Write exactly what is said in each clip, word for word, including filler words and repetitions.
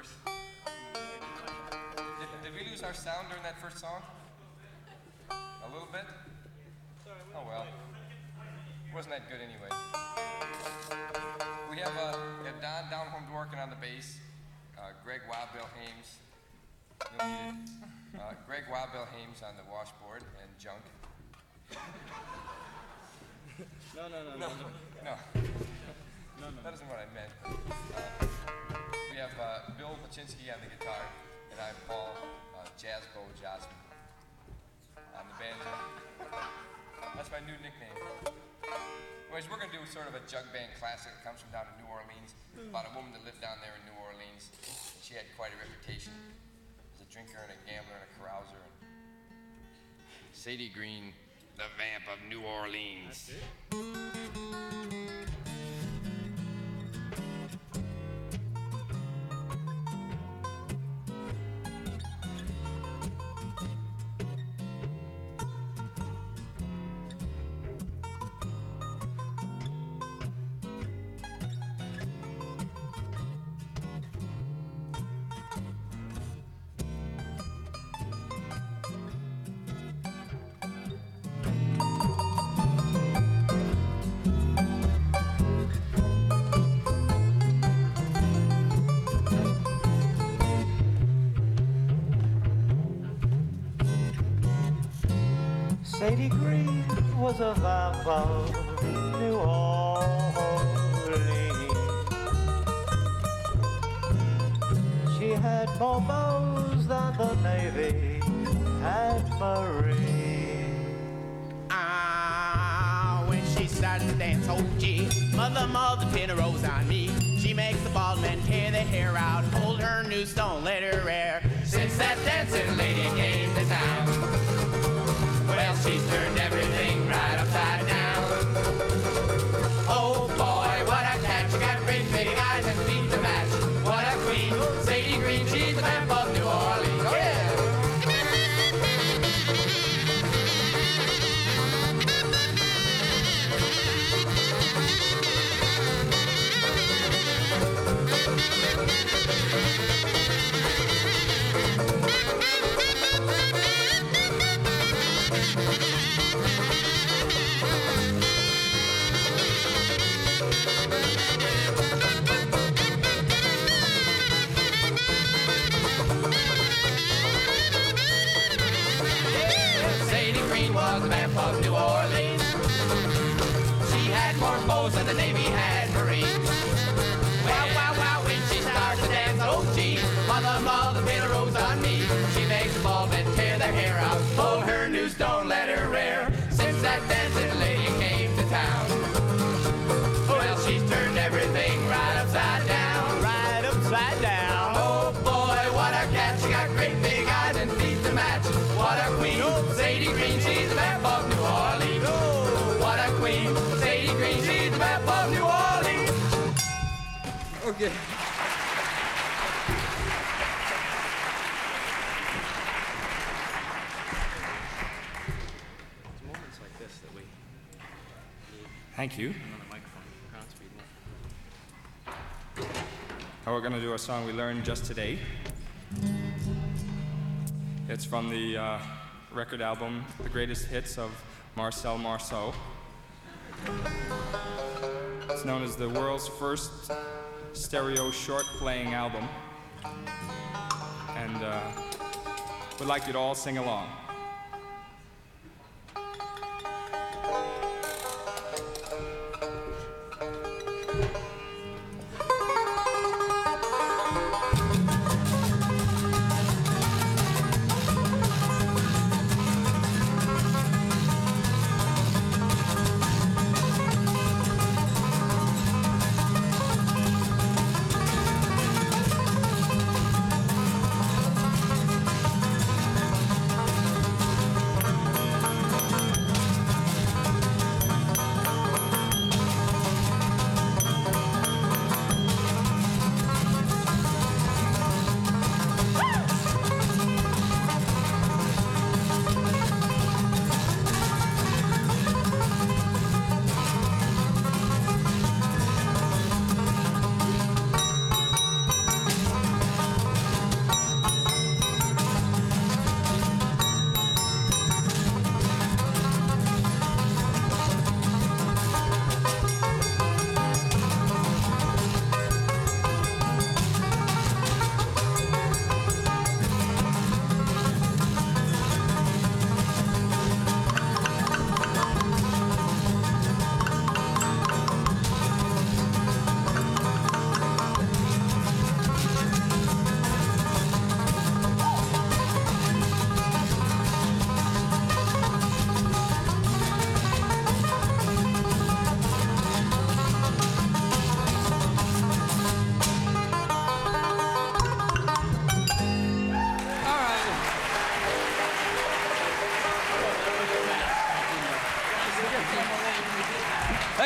verse. Did, did we lose our sound during that first song? A little bit? Oh well. Wasn't that good anyway. We have, uh, we have Don down home working on the bass. Uh, Greg Wildbill Hames. You'll need it. Uh, Greg Wildbill Hames on the washboard and junk. No, no, no, No, no. no. No, no. That isn't what I meant. Uh, we have uh, Bill Paczynski on the guitar, and I'm Paul uh, Jazzbo Josman on the banjo. That's my new nickname. Anyways, we're going to do sort of a jug band classic that comes from down in New Orleans, about a woman that lived down there in New Orleans. And she had quite a reputation as a drinker and a gambler and a carouser. And Sadie Green, the vamp of New Orleans. Sadie Green was a vamp of New Orleans. She had more bows than the Navy had Marines. Ah, when she started to dance, oh gee, mother, mother, pin a rose on me. She makes the bald men tear their hair out, hold her noose, don't let her air. Since that dancing lady came to town, well, she's turned everything right upside down. Oh boy, what a catch. She got great big eyes and feet to match. What a queen. Sadie Green, she's the vamp of New Orleans. Oh yeah. Of New Orleans, she had more bows than the Navy had Marines. Wow, wow, wow, when she starts to dance, oh gee, mother, mother, pin a rose on me. She makes the ball men tear their hair out, hold her noose, don't let her rear. Since that dancing lady came to town, well, she's turned everything right upside down, right upside down. Oh boy, what a cat, she got great big eyes and feet to match. What a queen, Sadie Green, she's the vamp of New Orleans. Oh, what a queen, Sadie Green, she's the vamp of New Orleans. Okay. It's moments like this that we need Thank you. another microphone. Godspeed. Now we're going to do a song we learned just today. It's from the uh, record album, The Greatest Hits of Marcel Marceau. It's known as the world's first stereo short playing album. And uh, we'd like you to all sing along.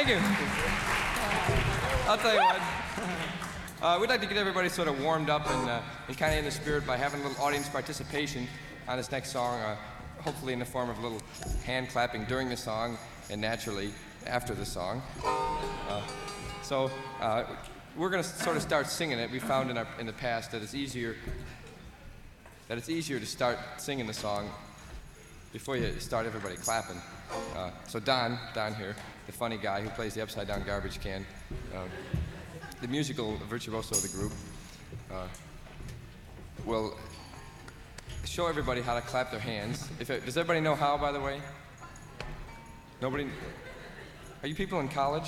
you. I'll tell you what. Uh, we'd like to get everybody sort of warmed up and, uh, and kind of in the spirit by having a little audience participation on this next song, uh, hopefully in the form of a little hand clapping during the song and naturally after the song. Uh, so uh, we're going to sort of start singing it. We found in, our, in the past that it's easier that it's easier to start singing the song before you start everybody clapping. Uh, so Don, Don here, the funny guy who plays the upside down garbage can, uh, the musical virtuoso of the group, uh, will show everybody how to clap their hands. If it, does everybody know how, by the way? Nobody? Are you people in college?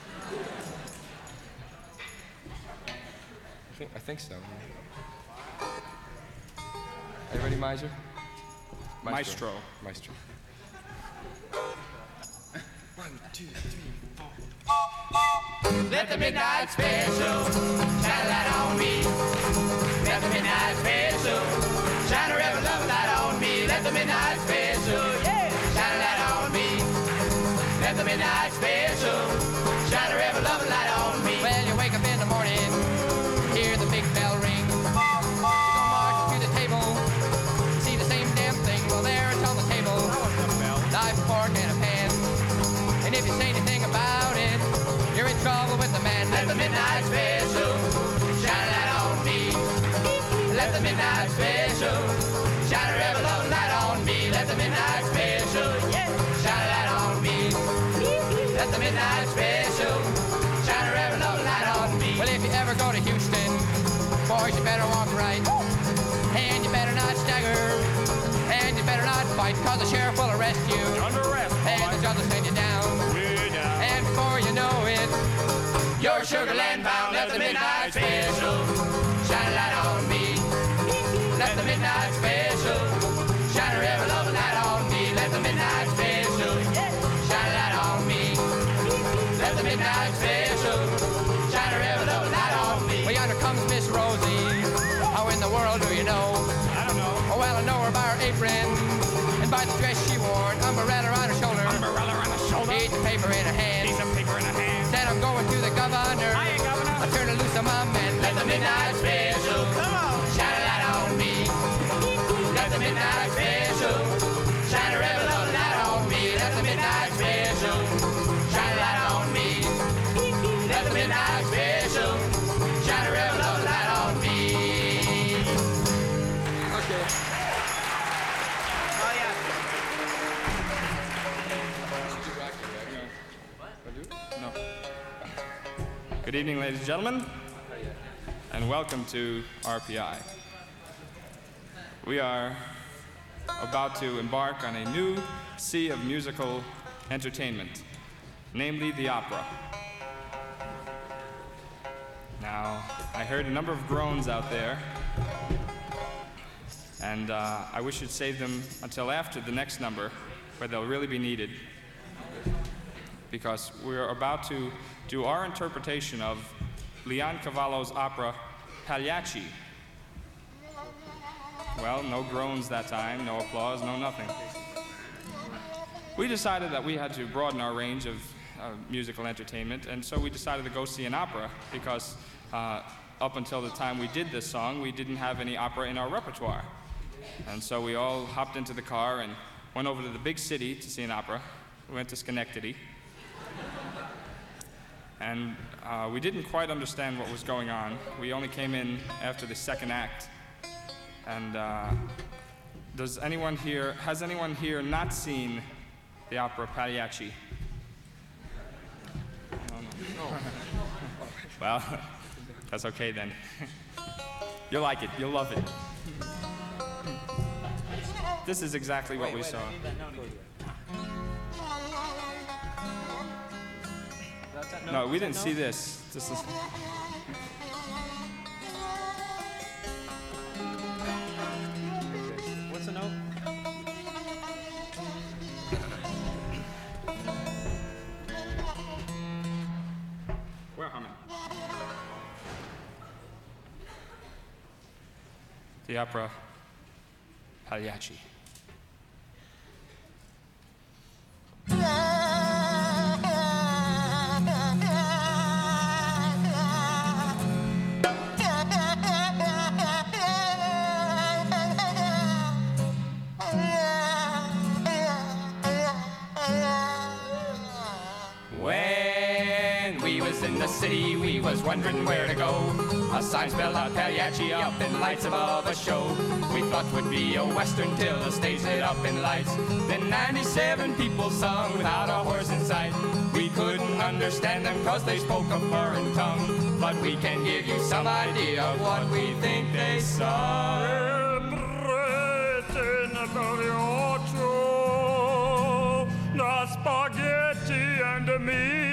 I think, I think so. Are you ready, Miser? Maestro. Maestro. One, two, three, four. Let the midnight special shine a light on me. Let the midnight special shine a rebel love light on me. Let the midnight special, yeah, shine a light on me. Let the midnight special shine a rebel love light on me. Well, you wake up in the morning, hear the big bell ring. You go march to the table, see the same damn thing. Well, there it's on the table, knife, fork, and a pan. And if you say anything about it, you're in trouble with the man. Let the midnight special shine a light on me. Let the midnight special shine a rebel love light on me. Let the midnight special, yeah, shine a light on me. Let the midnight special shine a rebel love light on me. Well, if you ever go to Houston, boys, you better walk right. And you better not stagger. And you better not fight, cause the sheriff will arrest you. Under arrest, and the judge will send you down. Way down. And before you know it, you're Sugar Land bound. Let the midnight special shine a light on me. Let the midnight special shine a rebel love light on me. Let the midnight special shine a light on me. Let the midnight special shine a rebel love light on me. Well, yonder comes Miss Rosie. How in the world do you know? I don't know. Oh, well, I know her by her apron and by the dress she wore, an umbrella on her shoulder, Umbrella on the shoulder. piece of paper in her hand. Piece of paper in her hand. Said I'm going to the governor. Hiya, Governor. I turn her loose on my men. Let the midnight special Come on. shine a light on me. Let the midnight special shine a rebel love light on me. Let the midnight special shine a light on me. Let the midnight special shine a rebel love light on me. Okay. Oh, yeah. No. Good evening, ladies and gentlemen, and welcome to R P I. We are about to embark on a new sea of musical entertainment, namely the opera. Now, I heard a number of groans out there, and uh, I wish you'd save them until after the next number, where they'll really be needed, because we're about to do our interpretation of Leoncavallo's opera Pagliacci. Well, no groans that time, no applause, no nothing. We decided that we had to broaden our range of uh, musical entertainment, and so we decided to go see an opera, because uh, up until the time we did this song, we didn't have any opera in our repertoire. And so we all hopped into the car and went over to the big city to see an opera. We went to Schenectady. And uh, we didn't quite understand what was going on. We only came in after the second act. And uh, does anyone here, has anyone here not seen the opera Pagliacci? No, no. Well, that's okay then. You'll like it, you'll love it. This is exactly what we saw. No, we didn't see this. This is. What's the note? We're humming. The opera Pagliacci. the city, we was wondering where to go. A sign spelled out Pagliacci up in lights above a show. We thought 'twould be a western till the stage lit up in lights. Then ninety-seven people sung without a horse in sight. We couldn't understand them cause they spoke a foreign tongue, but we can give you some idea of what we think they sung. The spaghetti and the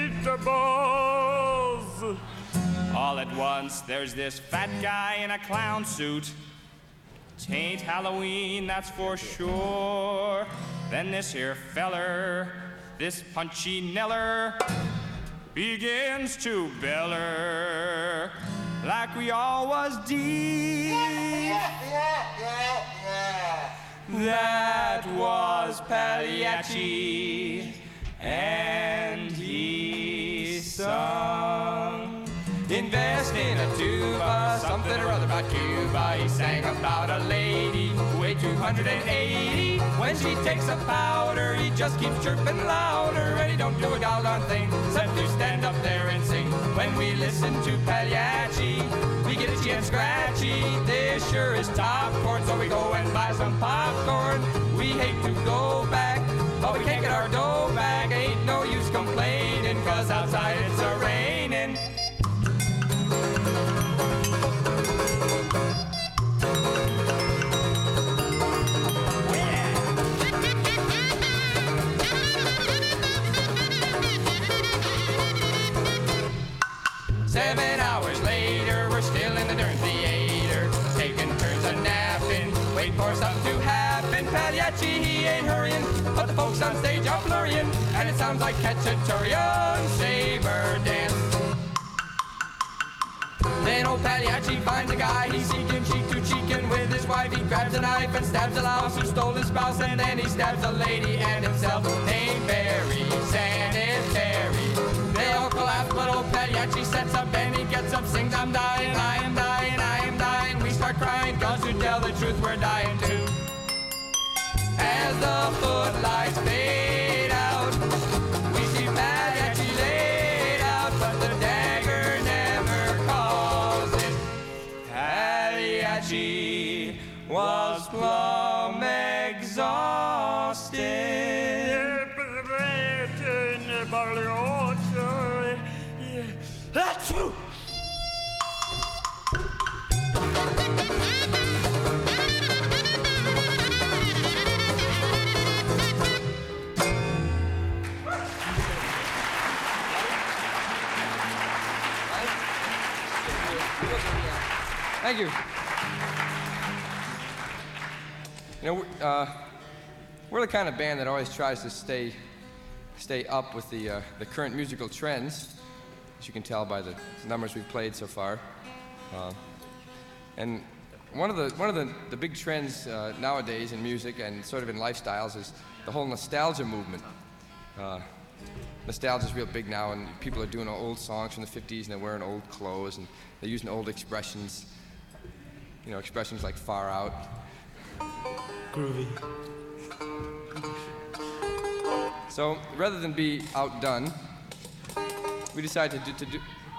meatballs. All at once, there's this fat guy in a clown suit. Tain't Halloween, that's for sure. Then this here feller, this punchy neller, begins to beller like we all was deep. That was Pagliacci, and he sung. Invest in a tuba, something or other about Cuba. He sang about a lady who weighed two hundred eighty. When she takes a powder, he just keeps chirping louder, and he don't do a doggone thing except to stand up there and sing. When we listen to Pagliacci, we get itchy and scratchy. This sure is top corn, so we go and buy some popcorn. We hate to go back, but we can't get our dough back. Ain't no use complaining, cause outside it's a-raining. Seven hours later, we're still in the darn theater, taking turns a napping, wait for something to happen. Pagliacci, he ain't hurrying, but the folks on stage are flurrying, and it sounds like Cacciaturian saber dance. Then old Pagliacci finds a guy, he's seeking cheek to cheekin' with his wife. He grabs a knife and stabs a louse who stole his spouse, and then he stabs a lady and himself. Ain't very sanitary. They all collapse, but old Pagliacci sets up and he gets up, sings, I'm dying, I am dying, I am dying. We start crying, cause to tell the truth, we're dying too. As the footlights fade out, we see Pagliacci laid out, but the dagger never calls it. Pagliacci was plumb exhausted. Achoo! Thank you. You know, uh, we're the kind of band that always tries to stay, stay up with the uh, the current musical trends, as you can tell by the numbers we've played so far. Uh, and one of the one of the, the big trends uh, nowadays in music and sort of in lifestyles is the whole nostalgia movement. Uh, nostalgia is real big now, and people are doing old songs from the fifties, and they're wearing old clothes, and they're using old expressions. You know, expressions like far out. Groovy. So rather than be outdone, we decided to do, to do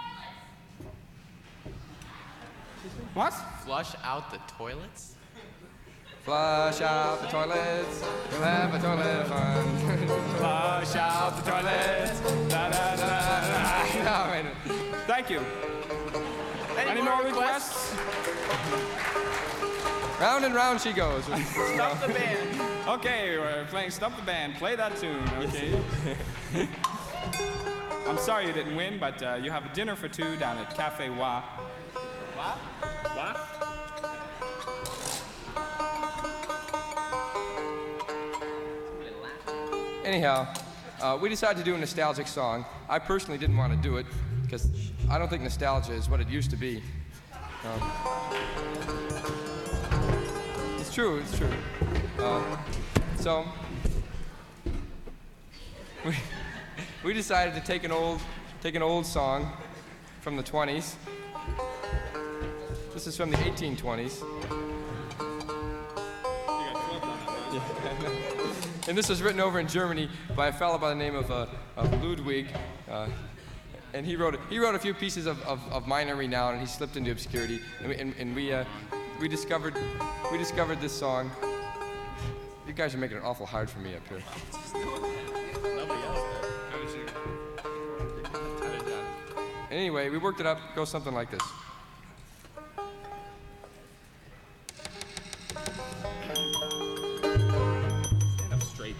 What? Flush out the toilets? flush out the toilets, we'll have a toilet fun. Flush out the toilets. Da, da, da, da. No, wait a minute. Thank you. Any, Any more requests? Round and round she goes. Stop the band. Okay, we're playing Stump the Band. Play that tune, okay? I'm sorry you didn't win, but uh, you have a dinner for two down at Cafe Wa. What? What? Anyhow, uh, we decided to do a nostalgic song. I personally didn't want to do it because I don't think nostalgia is what it used to be. Um, it's true, it's true. Uh, so, we, we decided to take an old, take an old song from the twenties. This is from the eighteen twenties. And this was written over in Germany by a fellow by the name of, uh, of Ludwig. Uh, and he wrote he wrote a few pieces of, of, of minor renown, and he slipped into obscurity. And we, and, and we uh, we discovered we discovered this song. You guys are making it awful hard for me up here. Anyway, we worked it up. It goes something like this. Stand up straight.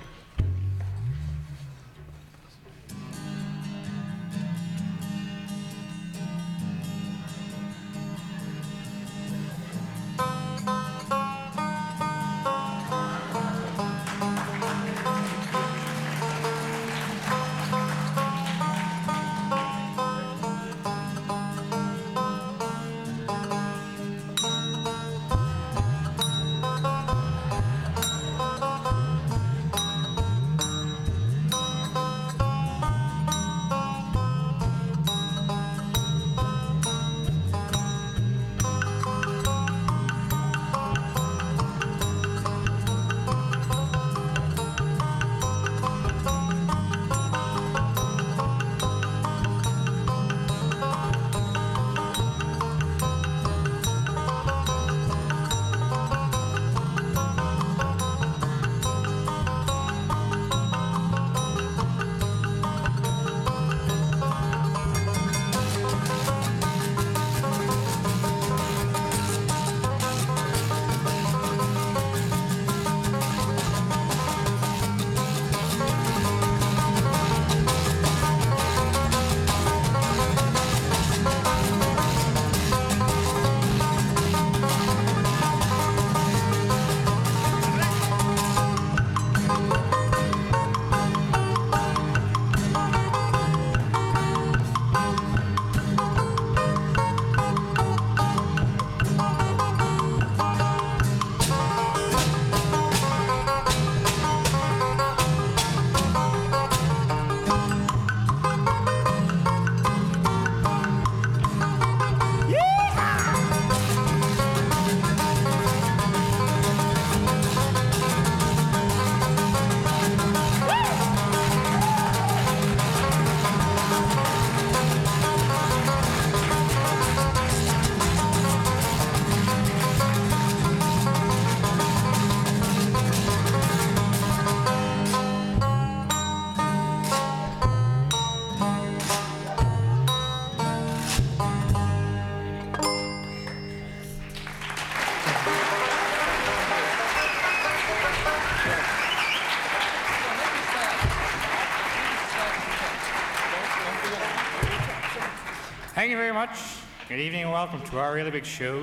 Thank you very much. Good evening and welcome to our really big show.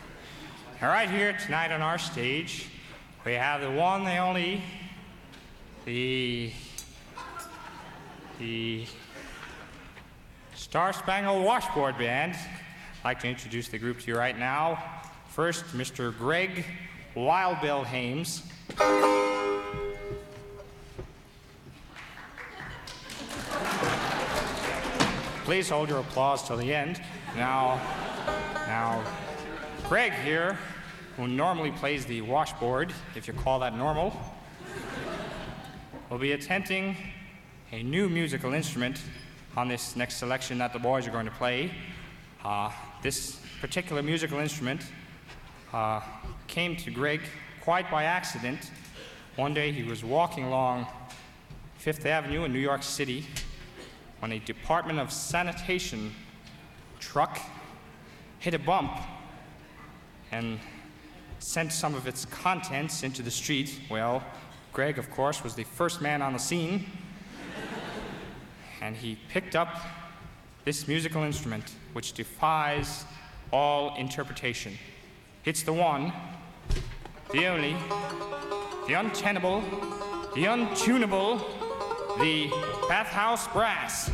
And right here tonight on our stage, we have the one, the only, the, the Star Spangled Washboard Band. I'd like to introduce the group to you right now. First, Mister Greg Wild Bill Hames. Please hold your applause till the end. Now, now, Greg here, who normally plays the washboard, if you call that normal, will be attempting a new musical instrument on this next selection that the boys are going to play. Uh, this particular musical instrument uh, came to Greg quite by accident. One day he was walking along Fifth Avenue in New York City when a Department of Sanitation truck hit a bump and sent some of its contents into the street. Well, Greg, of course, was the first man on the scene, and he picked up this musical instrument, which defies all interpretation. It's the one, the only, the untenable, the untunable, the Bathhouse Brass.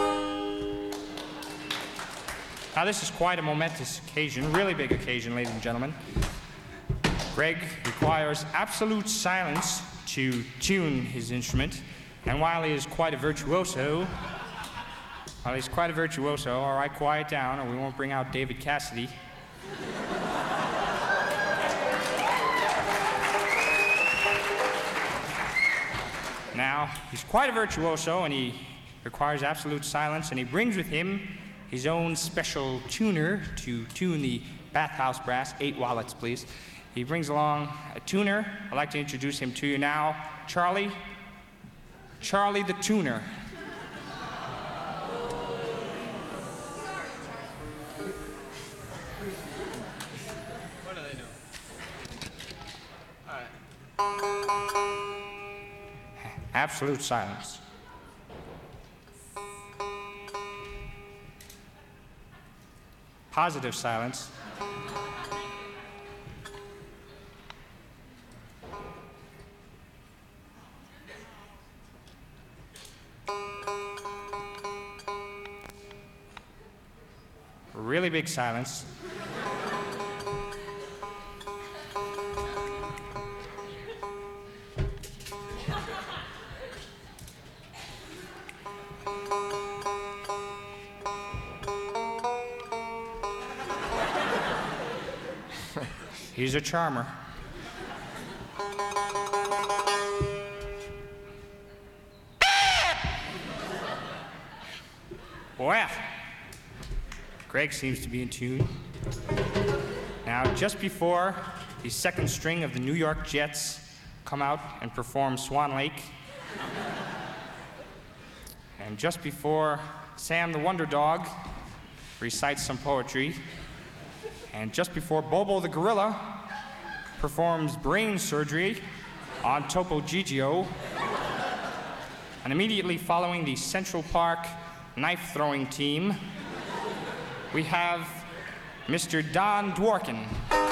Now, this is quite a momentous occasion, really big occasion, ladies and gentlemen. Greg requires absolute silence to tune his instrument, and while he is quite a virtuoso, while he's quite a virtuoso, all right, quiet down, or we won't bring out David Cassidy. Now, he's quite a virtuoso, and he requires absolute silence, and he brings with him his own special tuner to tune the bathhouse brass. Eight wallets, please. He brings along a tuner. I'd like to introduce him to you now. Charlie. Charlie the tuner. What are they doing? All right. Absolute silence. Positive silence. Really big silence. He's a charmer. Well, Greg seems to be in tune. Now, just before the second string of the New York Jets come out and perform Swan Lake, and just before Sam the Wonder Dog recites some poetry, and just before Bobo the Gorilla performs brain surgery on Topo Gigio, and immediately following the Central Park knife-throwing team, we have Mister Don Dworkin.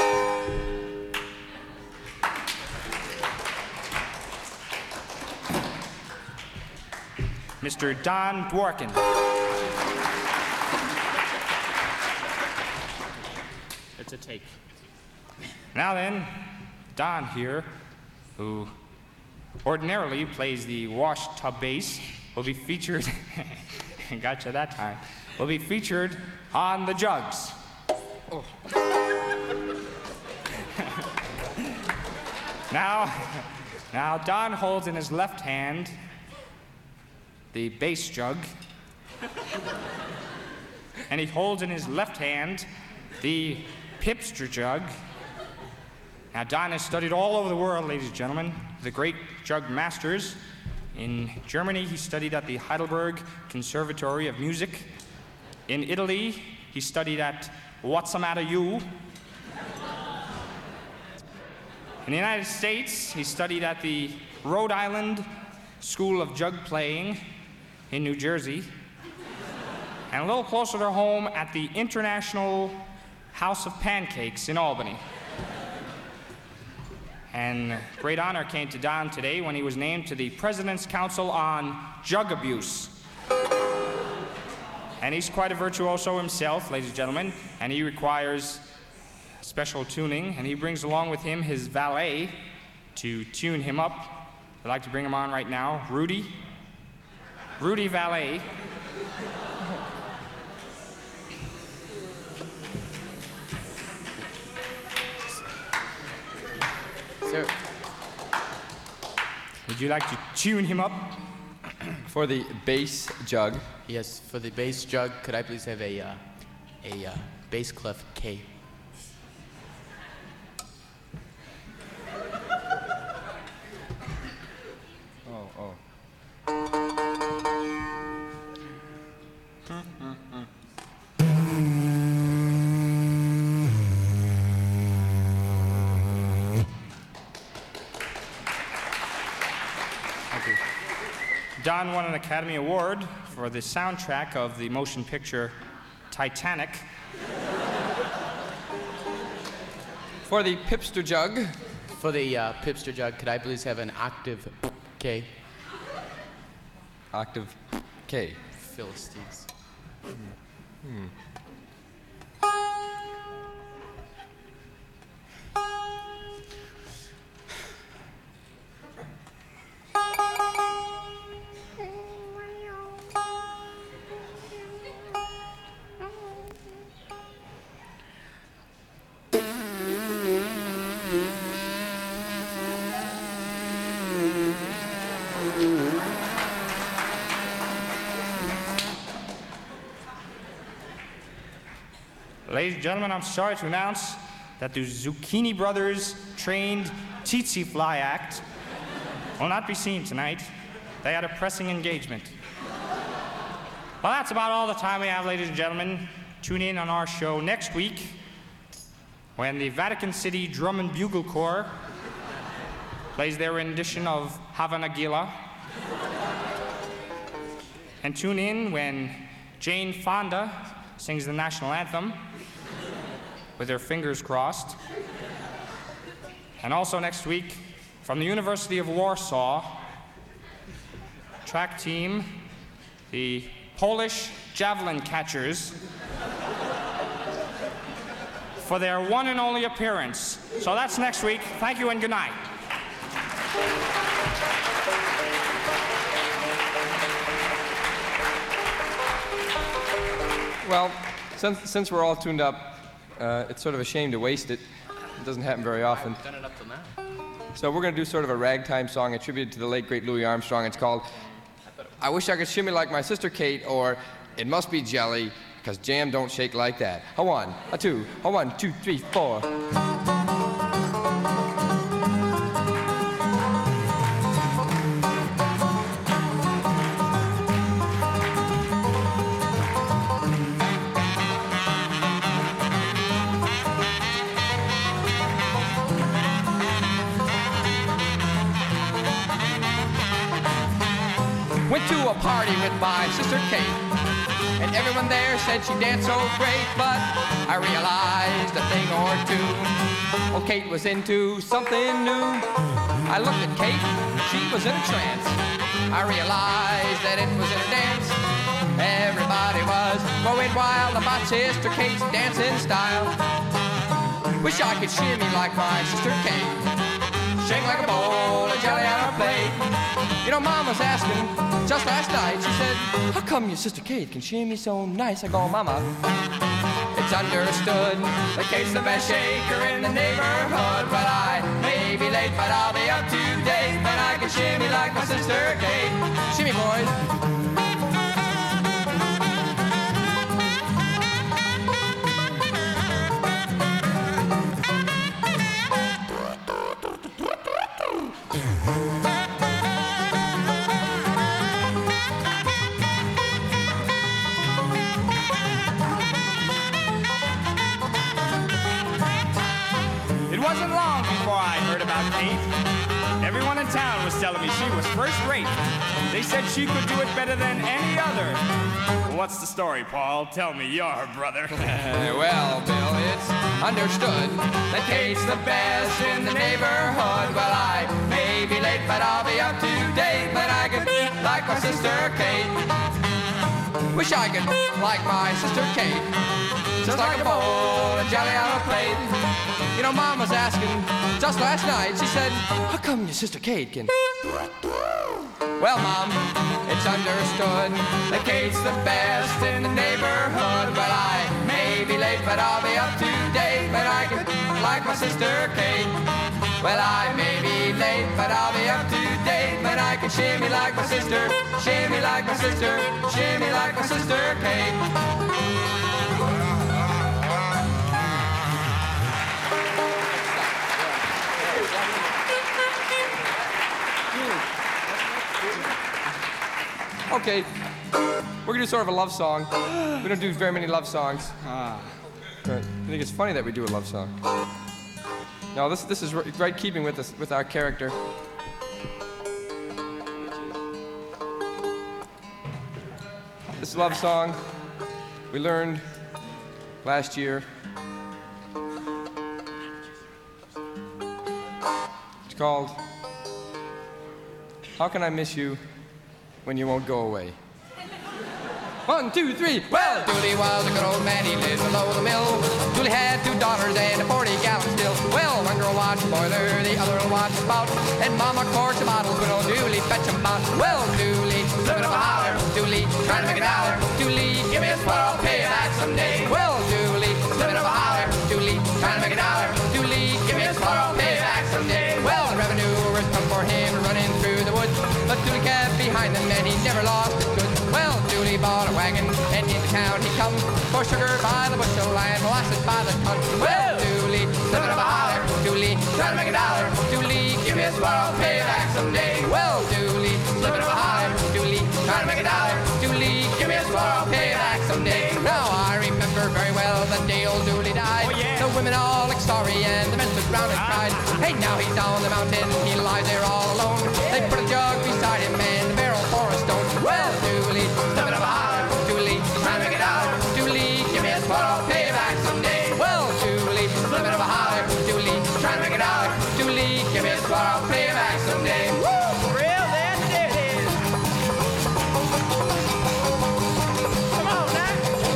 Mister Don Dworkin. It's a take. Now then, Don here, who ordinarily plays the wash tub bass, will be featured, gotcha that time, will be featured on the jugs. Oh. now, now Don holds in his left hand the bass jug, and he holds in his left hand the Pipster jug. Now, Don has studied all over the world, ladies and gentlemen, the great jug masters. In Germany, he studied at the Heidelberg Conservatory of Music. In Italy, he studied at What's the Matter You? In the United States, he studied at the Rhode Island School of Jug Playing in New Jersey. And a little closer to home at the International House of Pancakes in Albany. And great honor came to Don today when he was named to the President's Council on Jug Abuse. And he's quite a virtuoso himself, ladies and gentlemen, and he requires special tuning, and he brings along with him his valet to tune him up. I'd like to bring him on right now, Rudy. Rudy Valet. Sir, Would you like to tune him up? For the bass jug. yes, for the bass jug, could I please have a, uh, a uh, bass clef K? Oh, oh. Don won an Academy Award for the soundtrack of the motion picture Titanic. For the Pipster jug. For the uh, Pipster jug, could I please have an octave K? Octave K. Philistines. Hmm. Ladies and gentlemen, I'm sorry to announce that the Zucchini Brothers trained Tsetse Fly Act will not be seen tonight. They had a pressing engagement. Well, that's about all the time we have, ladies and gentlemen. Tune in on our show next week when the Vatican City Drum and Bugle Corps plays their rendition of Havana Gila. And tune in when Jane Fonda sings the national anthem with her fingers crossed. And also next week, from the University of Warsaw, track team, the Polish javelin catchers, for their one and only appearance. So that's next week. Thank you and good night. Well, since, since we're all tuned up, uh, it's sort of a shame to waste it. It doesn't happen very often. I've done it up till now. So we're going to do sort of a ragtime song attributed to the late, great Louis Armstrong. It's called I Wish I Could Shimmy Like My Sister Kate, or It Must Be Jelly, because jam don't shake like that. A one, a two, a one, two, three, four. Went to a party with my sister Kate, and everyone there said she danced so great, but I realized a thing or two. Well, Kate was into something new. I looked at Kate, she was in a trance. I realized that it was in a dance. Everybody was going wild about Sister Kate's dancing style. Wish I could shimmy like my sister Kate, shake like a bowl of jelly on her plate. You know, Mom was asking just last night, she said, how come your sister Kate can shimmy so nice? I go, Mama, it's understood that Kate's the best shaker in the neighborhood. Well, I may be late, but I'll be up to date, and I can shimmy like my sister Kate. Shimmy, boys. It wasn't long before I heard about Kate. Everyone in town was telling me she was first rate. They said she could do it better than any other. What's the story, Paul? Tell me, you're her brother. Well, Bill, it's understood that Kate's the best in the neighborhood. Well, I may be late, but I'll be up to date, but I could like my sister Kate. Wish I could like my sister Kate, just like a bowl of jelly on a plate. You know, Mom was asking just last night, she said, how come your sister Kate can... Well, Mom, it's understood that Kate's the best in the neighborhood. Well, I may be late, but I'll be up to date, but I can like my sister Kate. Well, I may be late, but I'll be up to date, but I can shimmy like my sister, shimmy like my sister, shimmy like my sister Kate. Okay, we're gonna do sort of a love song. We don't do very many love songs. Ah. Right. I think it's funny that we do a love song. No, this this is right, right keeping with us with our character. This love song we learned last year. It's called How Can I Miss You When You Won't Go Away? One, two, three. Well, Dooley was a good old man, he lived below the mill. Dooley had two daughters and a forty gallon still. Well, one girl watched the boiler, the other one watched the spout, and Mama corked the bottles when old Dooley fetched them out. Well, Dooley, living up a holler, Dooley, trying to make a dollar. Dooley, give me a spot, I'll pay you back someday. Well, Dooley, living up a holler, Dooley, trying to make a dollar. Dooley, give me a spot, I'll pay you back someday. Well, the revenue was come for him running through the woods, but Dooley kept behind them and he never lost his goods. Well, Dooley bought a wagon and in the town he comes, for sugar by the bushel and molasses by the ton. Well, Dooley, living up a holler, Dooley, trying to make a dollar, Dooley, give me a swirl, I'll pay you back someday. Well, Dooley, living up a holler, Dooley, trying to make a dollar, Dooley, give me a swirl, I'll pay you back someday. Now I remember very well the day old Dooley died. Oh, yeah. The women all looked sorry and the men stood round and cried. Hey, now he's down the mountain, he lies there all alone. They put a jug beside him and a barrel for a stone. Well, Dooley, living up a holler, Dooley, trying to make a dollar, Dooley, give me a swirl, I'll pay you back someday. Well, Dooley, living up a holler, Dooley, trying to make a dollar, Dooley, give me a swirl, I'll pay you back someday. Woo! Real that it is. Come on now.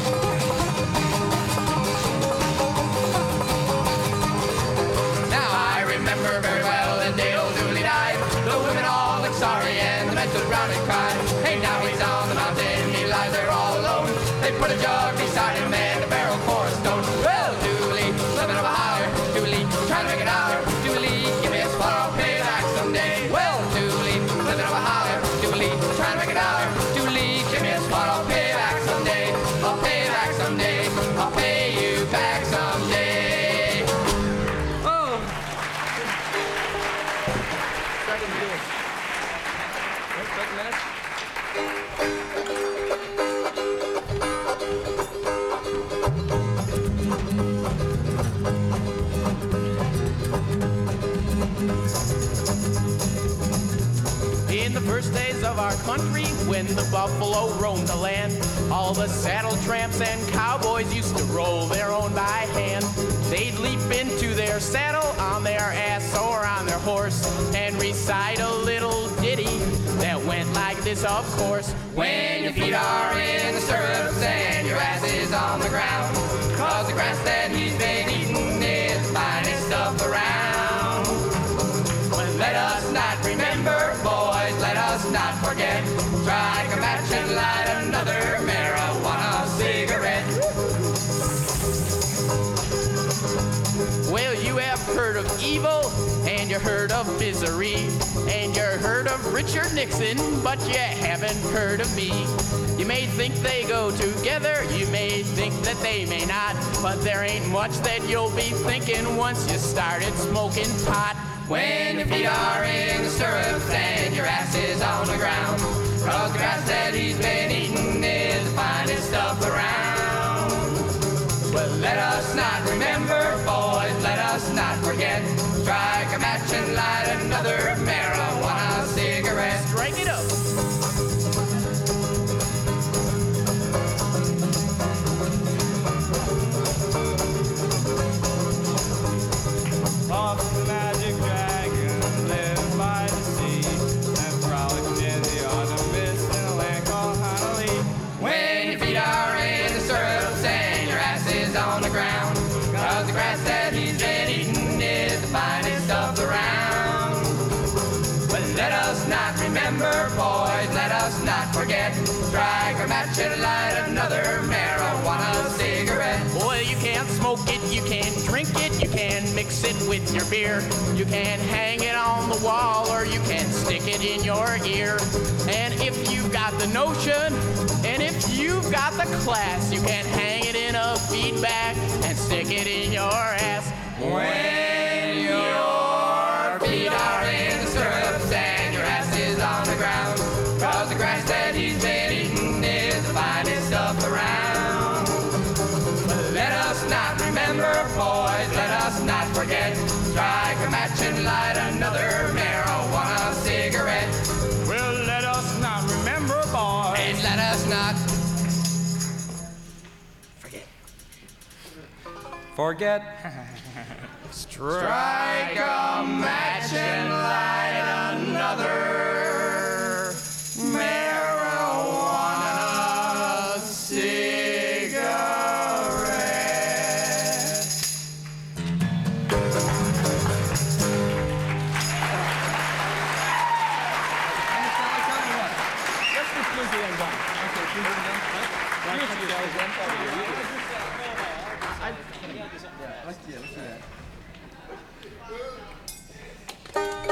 Now I remember very well the day old Dooley died. The women all looked sorry and the men stood round and cried. Hey, now he's on the mountain, he lies there all alone. They put a jug beside him and a barrel for a stone. Well, Dooley, living up a holler, Dooley, trying to make a dollar, Dooley, give me a swallow, I'll pay you back someday. Well, Dooley, living up a holler, Dooley, trying to make a dollar, Dooley, give me a swallow, I'll pay you back someday. I'll pay you back someday. I'll pay you back someday. Oh. In the first days of our country, when the buffalo roamed the land, all the saddle tramps and cowboys used to roll their own by hand. They'd leap into their saddle on their ass or on their horse and recite a little ditty that went like this, of course. When your feet are in the stirrups and your ass is on the ground, cause the grass that he's been eating is the finest stuff around. Well, let us not remember, boys, let us not forget. Strike a match and light another marijuana cigarette. Well, you have heard of evil, and you heard of misery, and you heard of Richard Nixon, but you haven't heard of me. You may think they go together, you may think that they may not, but there ain't much that you'll be thinking once you started smoking pot. When your feet are in the stirrups and your ass is on the ground, cause the grass that he's been eating is the finest stuff around. Well, let us not remember, boys, let us not forget. Strike a match and light another marijuana cigarette. Strike it up. Off the magic dragon lived by the sea and frolicked in the autumn mist in a land called Honolulu. When your feet are in the stirrups and your ass is on the ground, cause the grass that he's been eating is the finest stuff around. But let us not remember, boys, let us not forget. Strike a match and light another marijuana cigarette. Well, you can't smoke it, you can't drink it, you can mix it with your beer. You can hang it on the wall or you can stick it in your ear. And if you've got the notion, and if you've got the class, you can hang it in a feedback and stick it in your ass. When your feet are in the stirrups and your ass is on the ground, cause the grass that he's been eating is the finest stuff around. But let us not remember, boys, let us not forget. Strike a match and light another marijuana cigarette. Well, let us not remember, boys. And let us not Forget. strike a match and light another marijuana cigarette. Yeah, let's do that.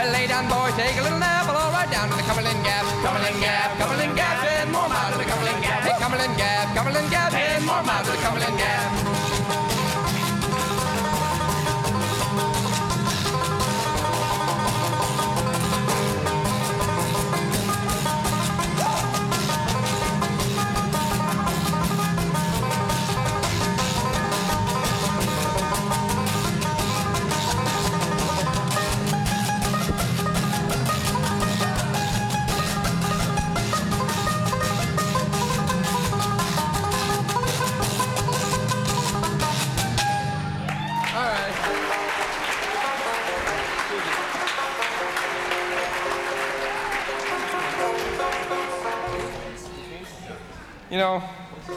Well, lay down, boy, take a little nap. I'll all right down to the Cumberland Gap. Cumberland Gap, Cumberland Gap, ten more miles to the Cumberland Gap. Hey, Cumberland Gap, Cumberland Gap, ten more miles to the Cumberland Gap. You know,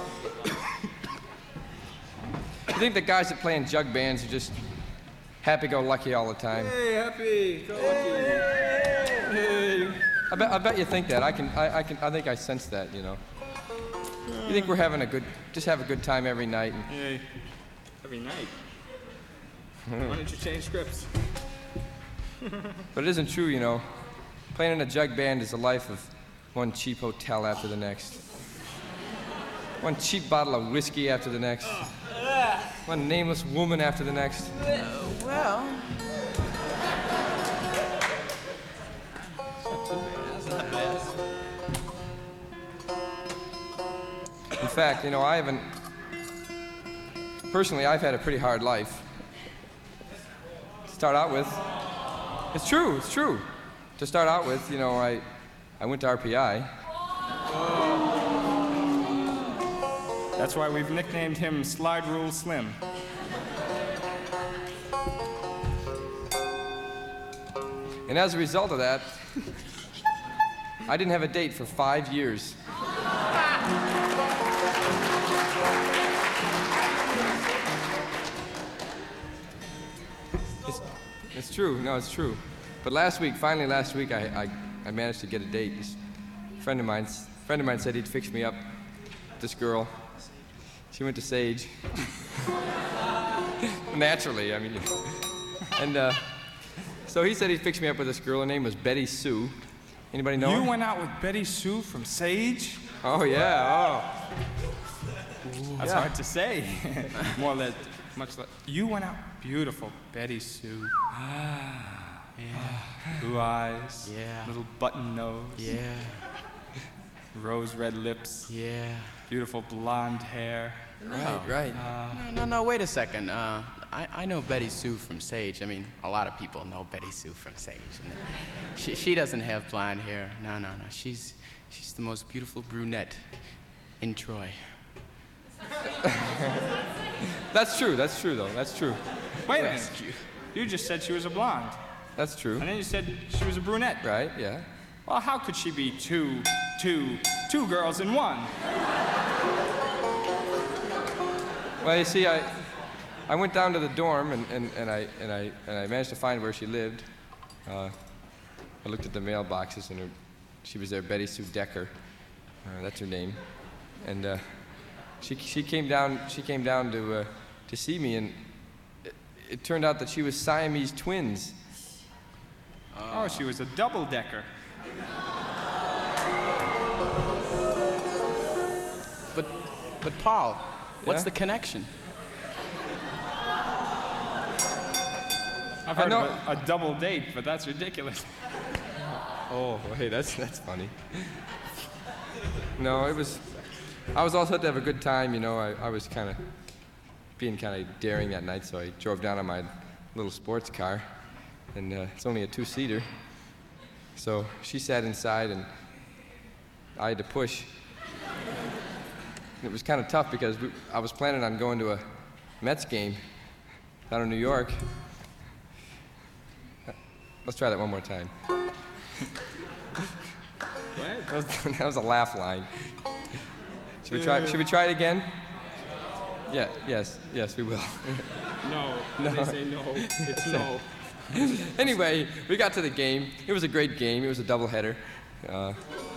you think the guys that play in jug bands are just happy-go-lucky all the time? Hey, happy-go-lucky. Hey. I bet, I bet you think that. I can, I, I can, I think I sense that. You know. You think we're having a good, just have a good time every night. And... Hey, every night. Why don't you change scripts? But it isn't true, you know. Playing in a jug band is the life of one cheap hotel after the next. One cheap bottle of whiskey after the next. One nameless woman after the next. Uh, well... In fact, you know, I haven't... Personally, I've had a pretty hard life. To start out with... It's true, it's true. To start out with, you know, I, I went to R P I. That's why we've nicknamed him Slide Rule Slim. And as a result of that, I didn't have a date for five years. It's, it's true, no, it's true. But last week, finally last week, I, I, I managed to get a date. This friend of mine's, friend of mine said he'd fix me up with this girl. She went to Sage. Naturally, I mean. And uh, so he said he'd fix me up with this girl. Her name was Betty Sue. Anybody know You her? went out with Betty Sue from Sage? Oh, yeah, oh. That's Yeah. hard to say. More or less, much less. You went out, beautiful Betty Sue. Yeah. Blue eyes. Yeah. Little button nose. Yeah. Rose red lips. Yeah. Beautiful blonde hair. Right, right. Uh, no, no, no, wait a second. Uh, I, I know Betty Sue from Sage. I mean, a lot of people know Betty Sue from Sage. And she, she doesn't have blonde hair. No, no, no. She's, she's the most beautiful brunette in Troy. That's true, that's true, though. That's true. Wait a minute. You, you just said she was a blonde. That's true. And then you said she was a brunette. Right, yeah. Well, how could she be two, two, two girls in one? Well, you see, I, I went down to the dorm and, and, and, I, and, I, and I managed to find where she lived. Uh, I looked at the mailboxes and her, she was there, Betty Sue Decker. Uh, that's her name. And uh, she, she came down, she came down to, uh, to see me, and it, it turned out that she was Siamese twins. Oh, she was a double-decker. But, but Paul, what's Yeah? the connection? I've I heard know- of a, a double date, but that's ridiculous. Oh, hey, that's, that's funny. No, it was, I was also to have a good time, you know. I, I was kind of being kind of daring that night, so I drove down on my little sports car, and uh, it's only a two-seater. So she sat inside, and I had to push. It was kind of tough because we, I was planning on going to a Mets game down in New York. Let's try that one more time. What? That was, that was a laugh line. Should we try? Should we try it again? Yeah. Yes. Yes, we will. No. No. They say no. It's no. Anyway, we got to the game. It was a great game. It was a doubleheader. Uh,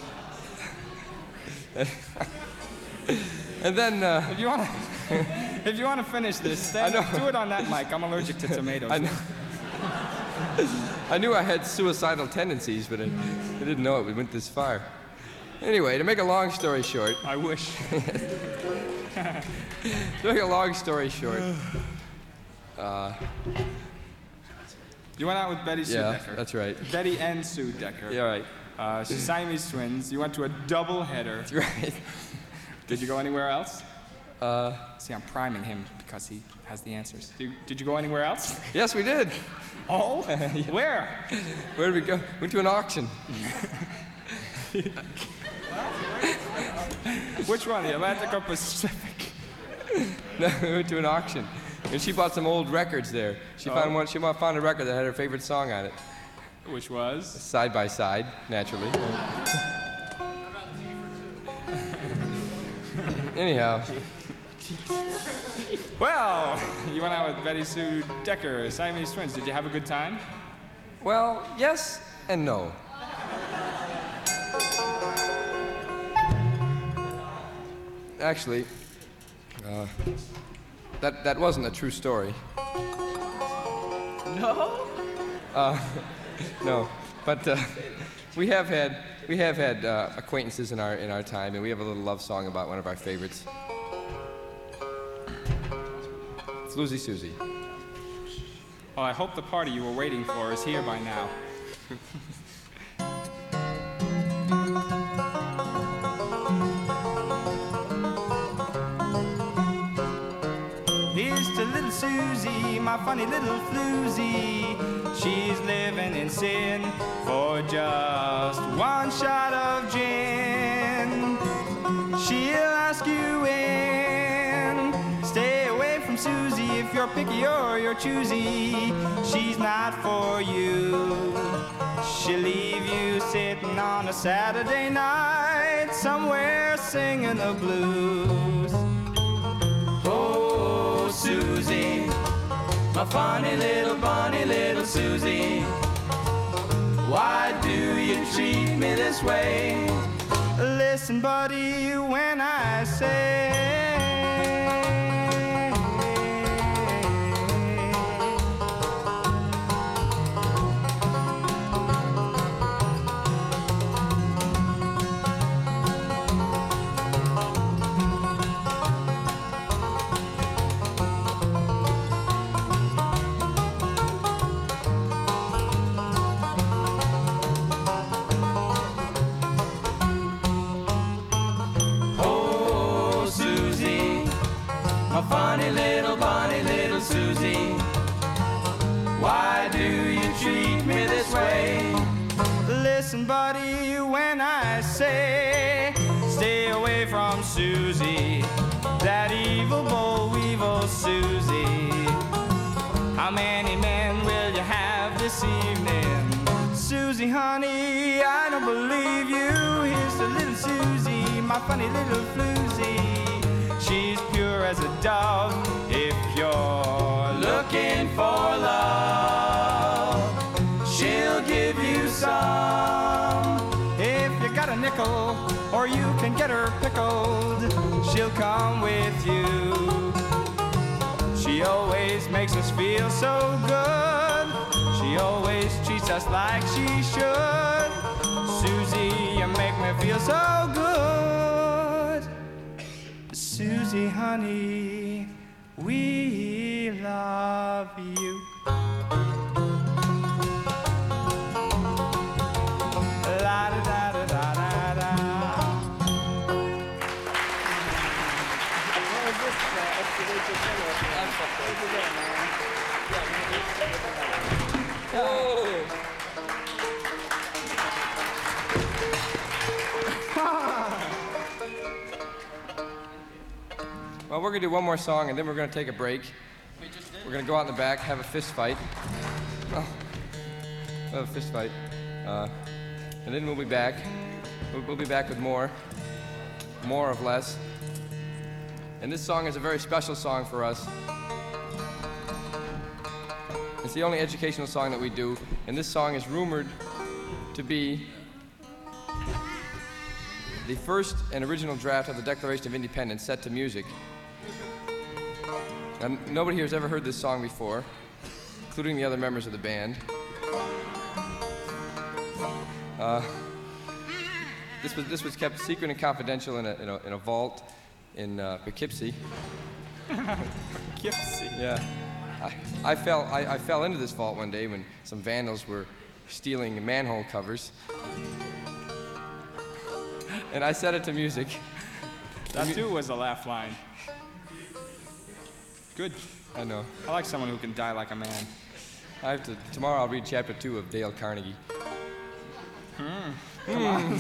and then. Uh, If you want to, if you want to finish this, I then know. do it on that mic. I'm allergic to tomatoes. I know. I knew I had suicidal tendencies, but I, I didn't know it went this far. Anyway, to make a long story short. I wish. To make a long story short. Uh, you went out with Betty Sue yeah, Decker. That's right. Betty and Sue Decker. Yeah, right. Uh, she's Siamese twins. You went to a double header. That's right. Did you go anywhere else? Uh, See, I'm priming him because he has the answers. Did, did you go anywhere else? Yes, we did. Oh? Yeah. Where? Where did we go? Went to an auction. Which one, the Atlantic or Pacific? No, we went to an auction. And she bought some old records there. She Oh. found one. She found a record that had her favorite song on it. Which was? Side by Side, naturally. Anyhow. Well, you went out with Betty Sue Decker, Siamese twins. Did you have a good time? Well, yes and no. Actually, uh, that that wasn't a true story. No? Uh, no, but uh, we have had we have had uh, acquaintances in our in our time, and we have a little love song about one of our favorites. Floozy Susie. Well, I hope the party you were waiting for is here by now. Here's to little Susie, my funny little floozy. She's living in sin for just one shot of gin. She'll ask you in. Stay away from Susie if you're picky or you're choosy. She's not for you. She'll leave you sitting on a Saturday night somewhere singing the blues. Oh, Susie, my funny little bunny little Susie, why do you treat me this way? Listen, buddy, when I say funny little bunny little Susie, why do you treat me this way? Listen, buddy, when I say stay away from Susie, that evil boll weevil Susie. How many men will you have this evening? Susie, honey, I don't believe you. Here's the little Susie, my funny little floozy. She's pure as a dove. If you're looking for love, she'll give you some. If you got a nickel, or you can get her pickled, she'll come with you. She always makes us feel so good. She always treats us like she should. Susie, you make me feel so good. Susie, honey, we love you. La da da da da da da. What was this? Uh, excavator Oh. Well, we're going to do one more song, and then we're going to take a break. We're going to go out in the back, have a fist fight. Oh, have a fist fight. Uh, and then we'll be back. We'll, we'll be back with more. More of less. And this song is a very special song for us. It's the only educational song that we do, and this song is rumored to be the first and original draft of the Declaration of Independence set to music. And nobody here has ever heard this song before, including the other members of the band. Uh, this was this was kept secret and confidential in a in a, in a vault in uh, Poughkeepsie. Poughkeepsie. Yeah, I, I fell I, I fell into this vault one day when some vandals were stealing manhole covers, and I set it to music. That too was a laugh line. Good. I know. I like someone who can die like a man. I have to tomorrow. I'll read chapter two of Dale Carnegie. Hmm. Come on.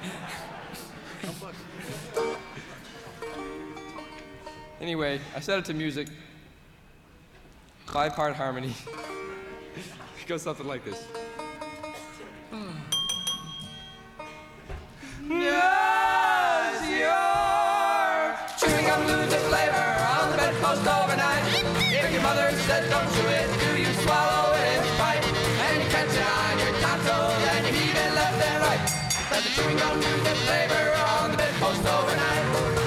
Anyway, I set it to music. Five-part harmony. It goes something like this. Does your chewing gum lose its flavor on the bedpost overnight? If your mother said don't chew it, do you swallow it in spite? And you catch it on your tonsils and you heave it left and right. Does the chewing gum lose its flavor on the bedpost overnight?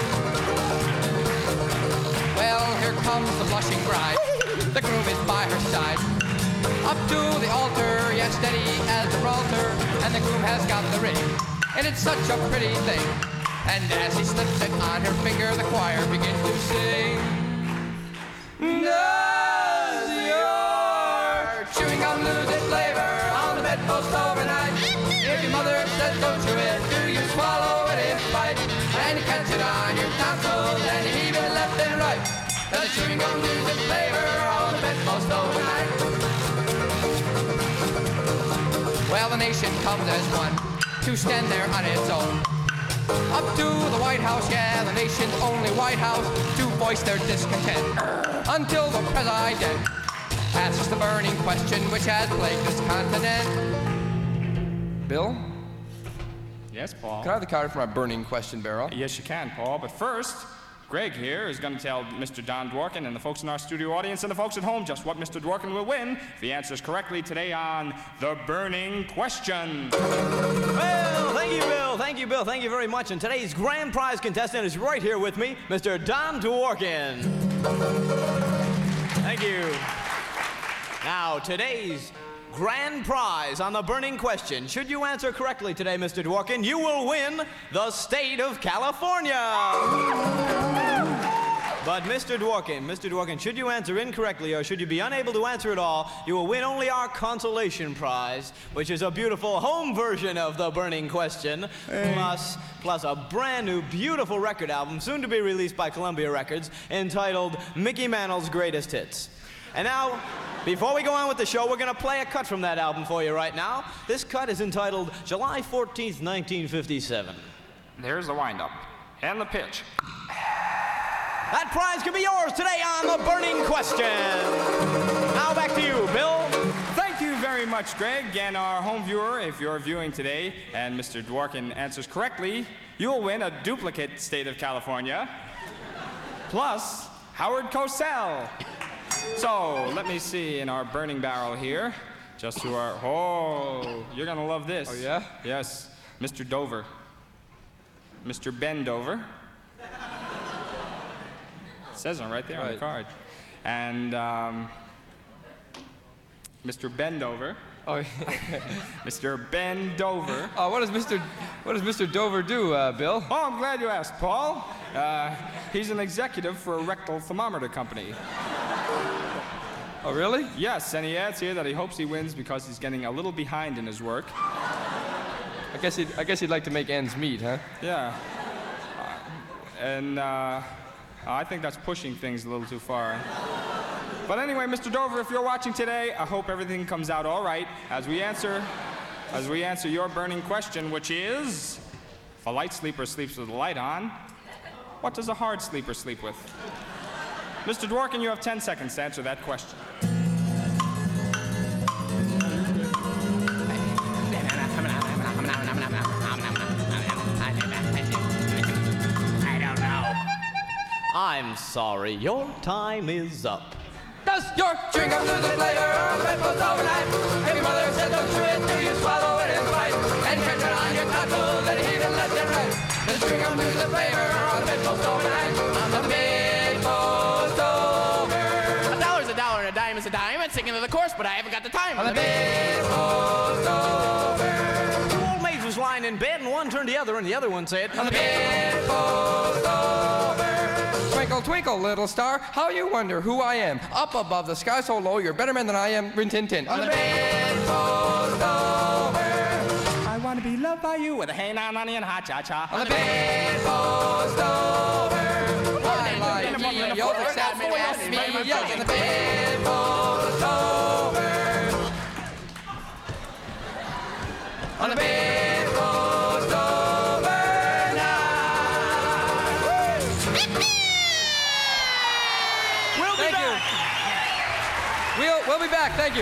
Well, here comes the blushing bride. The groom is by her side. Up to the altar, yet steady as a altar, and the groom has got the ring. And it's such a pretty thing. And as he slips it on her finger, the choir begins to sing. Does your chewing gum lose its flavor on the bedpost overnight? If your mother says don't chew it, do you swallow it in spite? And you catch it on your tonsils and you heave it left and right. Does the chewing gum lose its flavor on the bedpost overnight? Well, the nation comes as one to stand there on its own. Up to the White House, yeah, the nation's only White House, to voice their discontent. Until the president asks the burning question which has plagued this continent. Bill? Yes, Paul? Can I have the card for my burning question barrel? Yes, you can, Paul. But first, Greg here is going to tell Mister Don Dworkin and the folks in our studio audience and the folks at home just what Mister Dworkin will win if he answers correctly today on The Burning Question. Well, thank you, Bill. Thank you, Bill. Thank you very much. And today's grand prize contestant is right here with me, Mister Don Dworkin. Thank you. Now, today's grand prize on The Burning Question. Should you answer correctly today, Mister Dworkin, you will win the state of California. But Mister Dworkin, Mister Dworkin, should you answer incorrectly or should you be unable to answer at all, you will win only our consolation prize, which is a beautiful home version of The Burning Question, hey. plus, plus a brand new, beautiful record album, soon to be released by Columbia Records, entitled Mickey Mantle's Greatest Hits. And now, before we go on with the show, we're going to play a cut from that album for you right now. This cut is entitled July fourteenth, nineteen fifty-seven. There's the wind-up and the pitch. That prize can be yours today on The Burning Question. Now back to you, Bill. Thank you very much, Greg. And our home viewer, if you're viewing today and Mister Dworkin answers correctly, you'll win a duplicate State of California, plus Howard Cosell. So, let me see in our burning barrel here, just to our, oh, you're gonna love this. Oh, yeah? Yes, Mister Dover. Mister Ben Dover. It says it right there right on the card. And, um, Mister Ben Dover. Oh, Mister Ben Dover. Oh, what does Mister What does Mister Dover do, uh, Bill? Oh, I'm glad you asked, Paul. Uh, he's an executive for a rectal thermometer company. Oh, really? Yes, and he adds here that he hopes he wins because he's getting a little behind in his work. I guess he'd, I guess he'd like to make ends meet, huh? Yeah. Uh, and uh, I think that's pushing things a little too far. But anyway, Mister Dover, if you're watching today, I hope everything comes out all right as we answer, as we answer your burning question, which is, if a light sleeper sleeps with the light on, what does a hard sleeper sleep with? Mister Dworkin, you have ten seconds to answer that question. I don't know. I'm sorry, your time is up. Does your chewing gum lose its flavor on the bedpost overnight? If your mother said don't chew it, do you swallow it in spite? And catch it on your tonsils and heave it left and right. Does chewing gum lose its flavor on the bedpost overnight? On the bedpost over. A dollar's a dollar and a dime is a dime, and singing to the the chorus, but I haven't got the time. On the bed falls over. Two old maids was lying in bed, and one turned the other, and the other one said, On the bed falls over. Twinkle, twinkle, little star, how you wonder who I am. Up above the sky so low, you're a better man than I am. Rin Tin Tin. On the bed falls over. I want to be loved by you with a hey now money and hot cha cha. On the bed falls over. I like you, except for me. Yes, on the bed falls over. On the bed falls over now. We'll be Thank back. you. We'll, we'll be back. Thank you.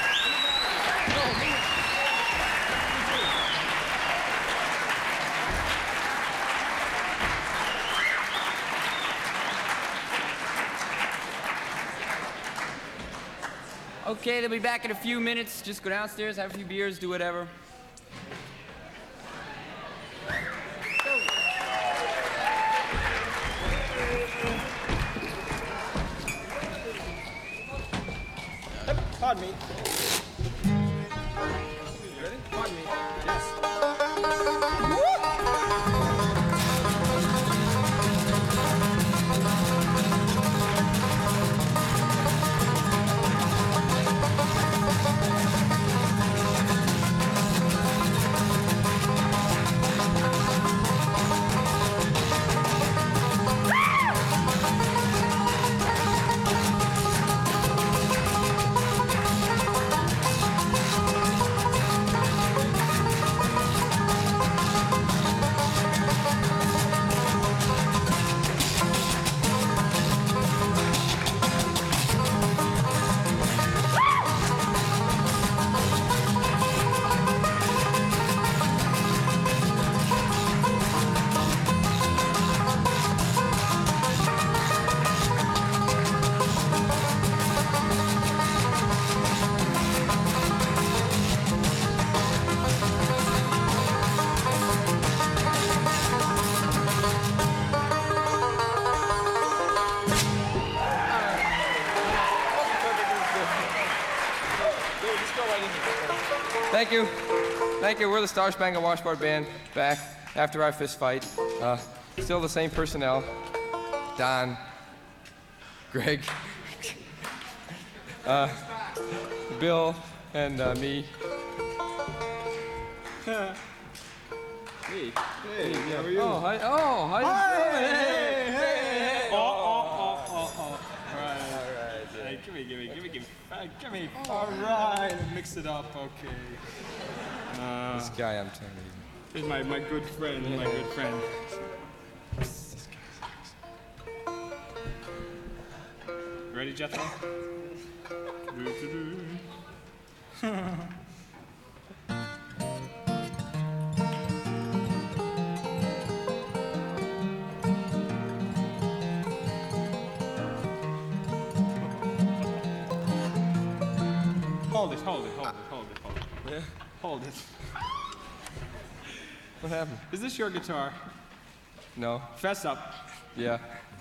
Okay, they'll be back in a few minutes. Just go downstairs, have a few beers, do whatever. Pardon me. You ready? Pardon me. Yes. Thank you. Thank you. We're the Star Spangled Washboard Band, back after our fist fight. Uh, still the same personnel. Don, Greg, uh, Bill, and uh, me. Hey. Hey, how are you? Oh, hi. Oh, how you doing? Hey, hey, hey. Oh, oh, oh, oh, oh. All right, all right. Hey, give me, give me, give me, give me. Uh, give me. All right, mix it up, okay. Uh, This guy, I'm telling you. He's my, my good friend, my good friend. Ready, Jethro? Hold it, hold it, hold it, hold it, hold it. Yeah? Hold it. What happened? Is this your guitar? No. Fess up. Yeah.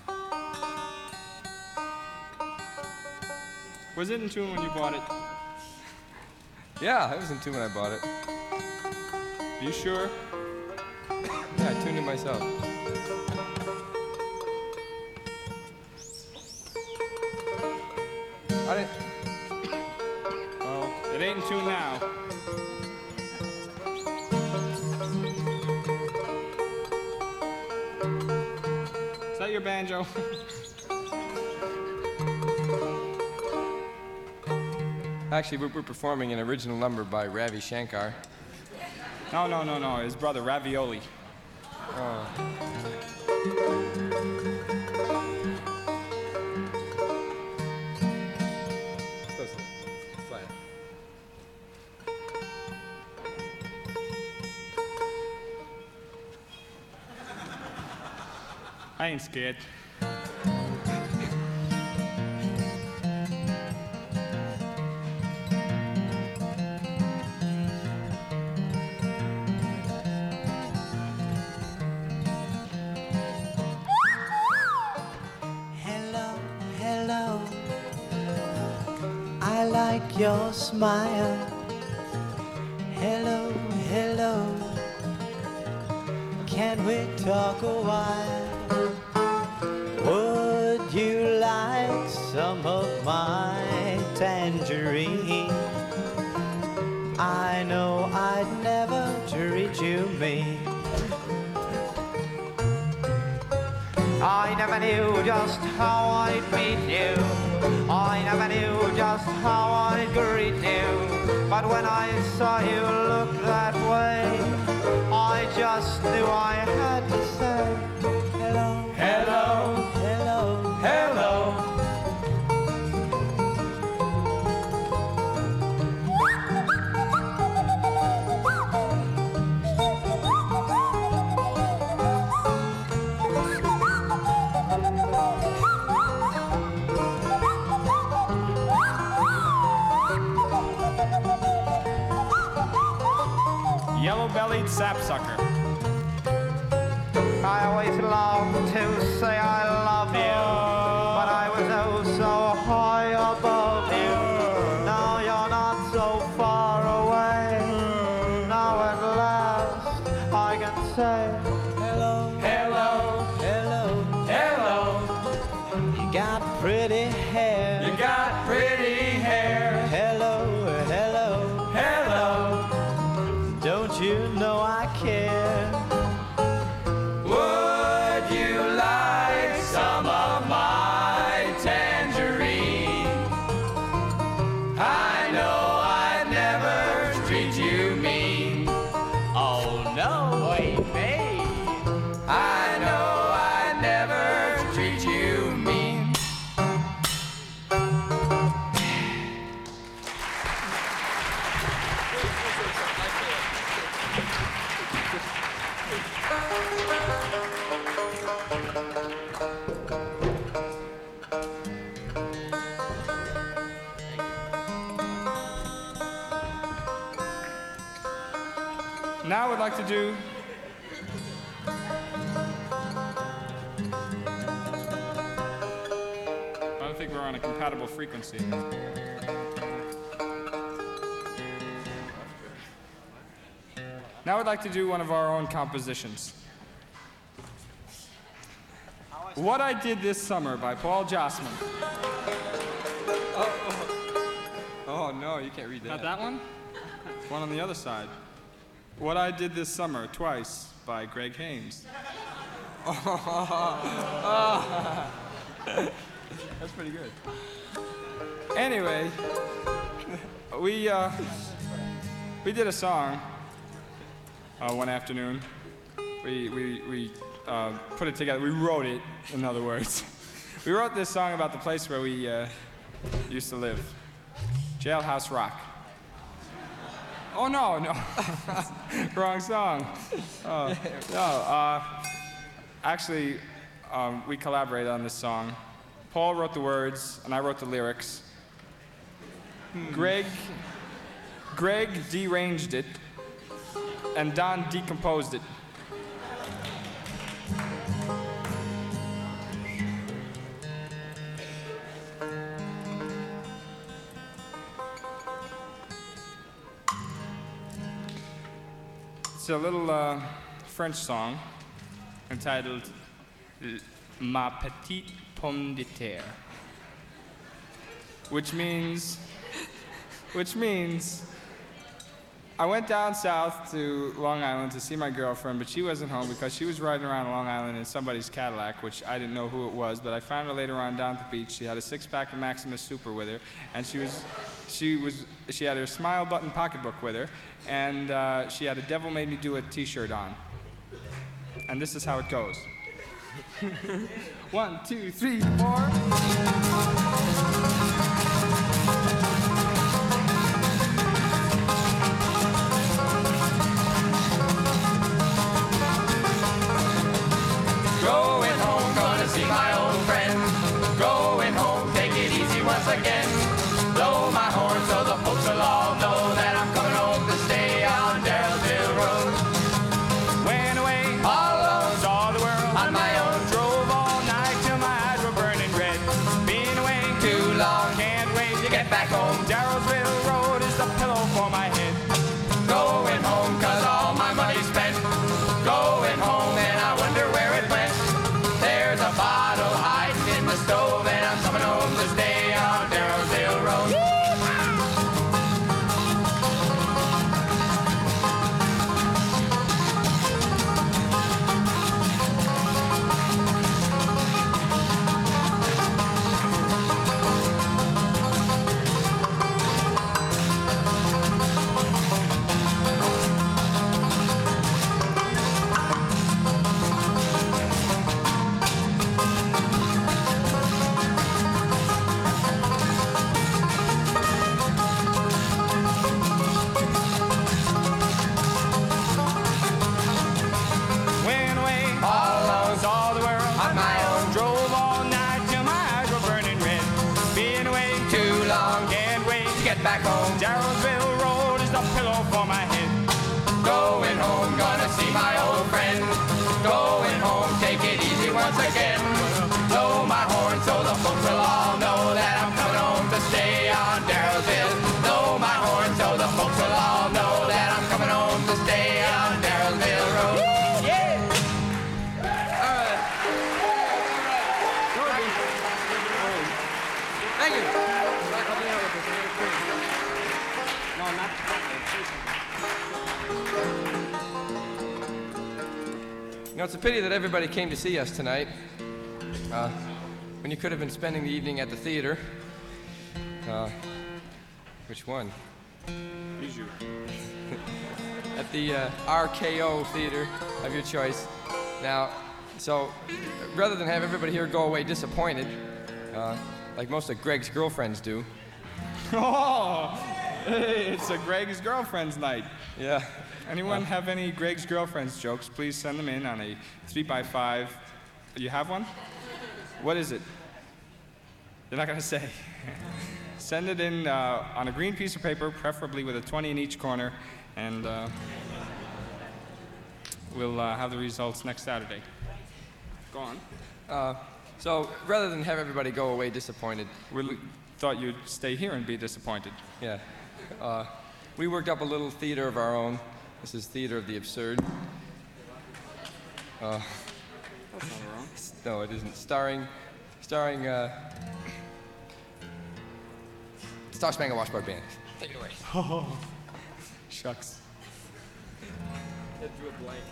Was it in tune when you bought it? Yeah, it was in tune when I bought it. Are you sure? Yeah, I tuned it myself. I didn't. Well, it ain't in tune now. Is that your banjo? Actually, we're, we're performing an original number by Ravi Shankar. No, no, no, no. His brother, Ravioli. Oh. Flat. I ain't scared. Hello, hello. I like your smile. Hello, hello. Can we talk a while? Would you like some of my tangerine? I know I'd never treat you mean. I never knew just how I'd meet you. I never knew just how I'd greet you. But when I saw you look that way, I just knew I had to say hello, hello, hello, hello. Yellow-bellied sapsucker. I always longed to say I love you, but I was oh so high above you. Now you're not so far away. Now at last I can say hello, hello, hello, hello. You got pretty hair. You got pretty hair. Hello, hello, hello. Don't you know I care? Would you like some of my tangerine? I know I'd never treat you mean. Oh no, wait, me. I know I'd never treat you mean. Now I would like to do I don't think we're on a compatible frequency. Now I'd like to do one of our own compositions. What I Did This Summer by Paul Jossman. Oh, oh. Oh no, you can't read that. Not that one? One on the other side. What I Did This Summer, Twice, by Greg Haynes. That's pretty good. Anyway, we uh, we did a song uh, one afternoon. We we we uh, put it together. We wrote it, in other words. We wrote this song about the place where we uh, used to live, Jailhouse Rock. Oh no, no, wrong song. Oh, no, uh, actually, um, we collaborated on this song. Paul wrote the words, and I wrote the lyrics. Hmm. Greg, Greg deranged it, and Don decomposed it. It's a little uh, French song entitled Ma Petite Pomme de Terre, which means, which means, I went down south to Long Island to see my girlfriend, but she wasn't home because she was riding around Long Island in somebody's Cadillac, which I didn't know who it was, but I found her later on down at the beach. She had a six-pack of Maximus Super with her, and she was, she was, she had her Smile Button pocketbook with her, and uh, she had a Devil Made Me Do It t-shirt on. And this is how it goes. One, two, three, four. Going home, gonna see my old friend. Going home, take it easy once again. Blow my horn so the folks will all know that I'm coming home to stay on Darrellsville Road. Went away, all alone, saw the world on my own. Drove all night till my eyes were burning red. Been away too long. home. Darrowsville Road is the pillow for my head. Going home, gonna see my old friend. Going home, take it easy once again. Blow my horn so the folks will all know that I'm coming home to stay on Darrowsville. Blow my horn so the folks will all know that I'm coming home to stay on Darrowsville Road. Yeah! All right. Thank you. No, not You know, it's a pity that everybody came to see us tonight, uh, when you could have been spending the evening at the theater. Uh, which one? Bijou. At the uh, R K O theater of your choice. Now, so rather than have everybody here go away disappointed, uh, like most of Greg's girlfriends do. Oh, hey, it's a Greg's Girlfriends night. Yeah. Anyone Uh, have any Greg's Girlfriends jokes? Please send them in on a three by five. You have one? What is it? You're not gonna say. Send it in uh, on a green piece of paper, preferably with a twenty in each corner, and uh, we'll uh, have the results next Saturday. Go on. Uh, so rather than have everybody go away disappointed, we thought you'd stay here and be disappointed. Yeah. Uh, we worked up a little theater of our own. This is Theater of the Absurd. Uh, That's not wrong. no, it isn't. Starring, starring, uh, Star Spangled Washboard Band. Take it away. Oh, shucks. That drew a blank.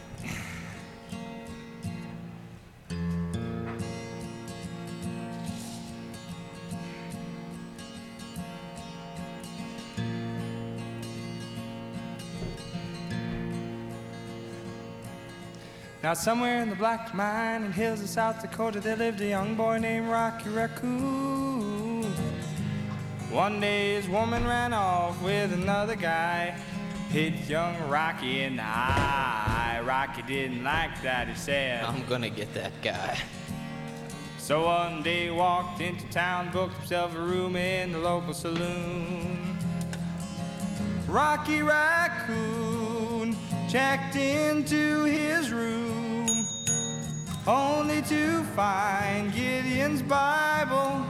Now somewhere in the black mining hills of South Dakota, there lived a young boy named Rocky Raccoon. One day his woman ran off with another guy, hit young Rocky in the eye. Rocky didn't like that, he said, I'm gonna get that guy. So one day he walked into town, booked himself a room in the local saloon. Rocky Raccoon checked into his room, only to find Gideon's Bible.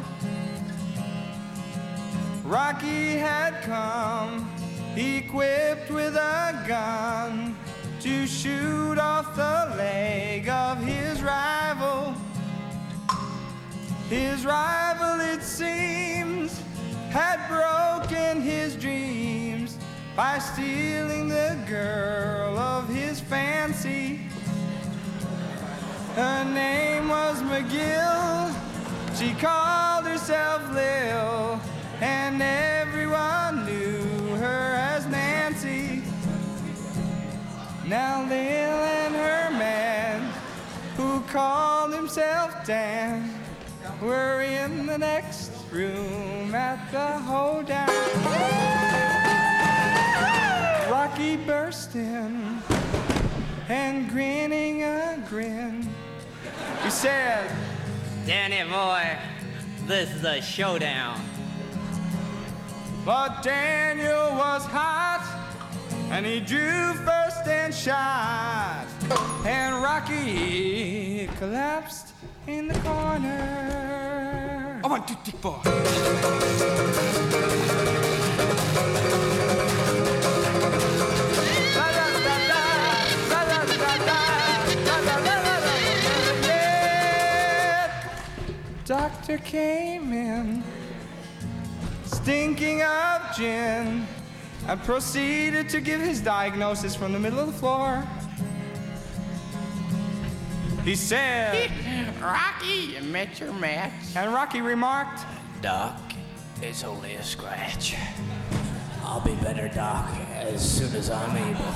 Rocky had come equipped with a gun to shoot off the leg of his rival. His rival, it seems, had broken his dreams by stealing the girl of his fancy. Her name was McGill, she called herself Lil, and everyone knew her as Nancy. Now Lil and her man, who called himself Dan, were in the next room at the hoedown. Rocky burst in, and grinning a grin, he said, Danny boy, this is a showdown. But Daniel was hot, and he drew first and shot, and Rocky collapsed in the corner. I want to take four. Doctor came in, stinking of gin, and proceeded to give his diagnosis from the middle of the floor. He said, Rocky, you met your match. And Rocky remarked, Doc, it's only a scratch. I'll be better, Doc, as soon as I'm able.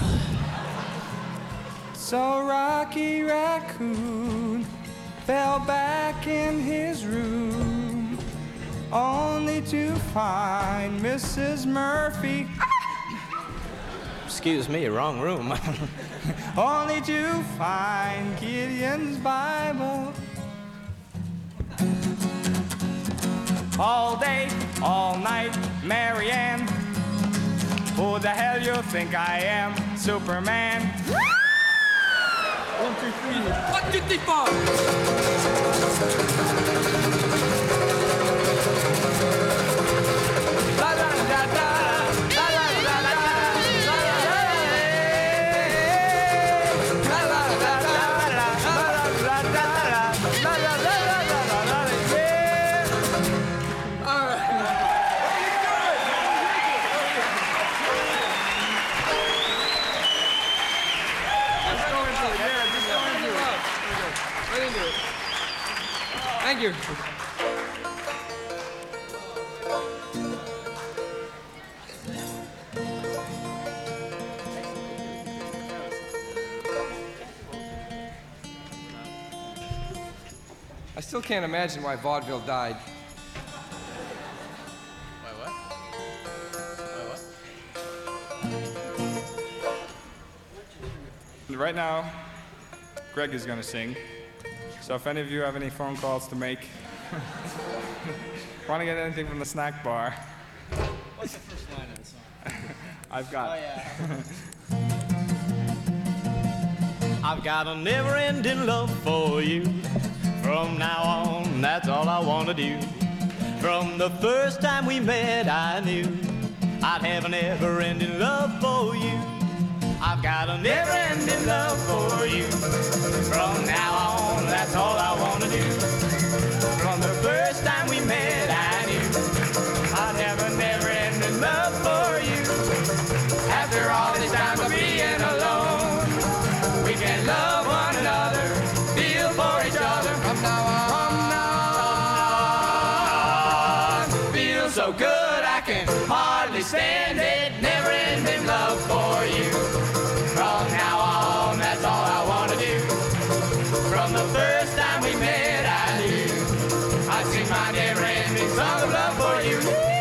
So Rocky Raccoon fell back in his room, only to find Missus Murphy. Excuse me, wrong room. Only to find Gideon's Bible. All day, all night, Marianne Who the hell you think I am? Superman? One, two, three. One, two, three, four. La la la la, la la la la, la la la la, la la la la, la la la la, yeah. All right. Just go into it. Yeah, just go into it. Right into it. Thank you. I still can't imagine why vaudeville died. Why what? Why what? Right now, Greg is going to sing. So if any of you have any phone calls to make, want to get anything from the snack bar, What's the first line of the song? I've got. Oh, yeah. I've got a never-ending love for you. From now on, that's all I want to do. From the first time we met, I knew I'd have a never-ending love for you. I've got a never-ending love for you. From now on, that's all I want to do. From the first time we met, I knew I'd have a never-ending love for you. After all this time of being alone, we can love one another, feel for each other. From now on, from now on, feel so good I can hardly stand it. Never-ending love for you. From now on, that's all I want to do. From the first time we met, I knew I'd sing my never-ending song of love for you.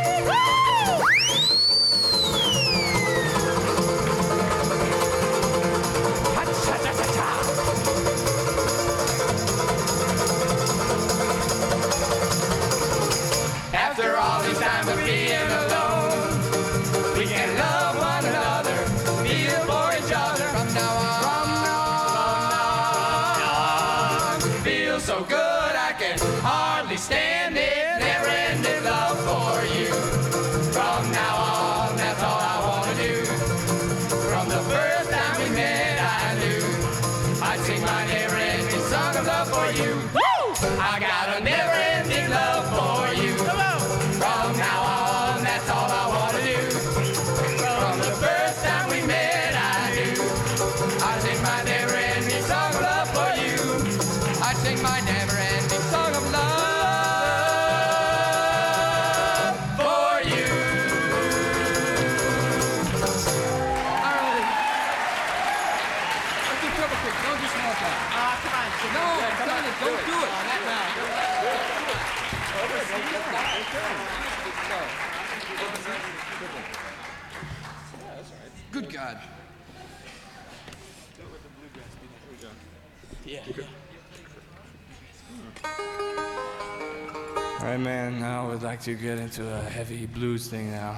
After all this time of being alone, we can love one another, feel for each other. From now on, from now on, feel so good I can hardly stand it. Never-ending love for you. From now on, that's all I want to do. From the first time we met, I knew I'd sing my never-ending song of love for you. I got a never-ending love for you. From now on, that's all I want to do. From the first time we met, I knew I'd sing my never-ending song of love for you. I'd sing my never-ending song of love for you. All right. Let's do triple kick. Don't just walk out. Ah, come on. No, I'm telling you, don't do it. Good God. Yeah. All right, man, now I would like to get into a heavy blues thing now.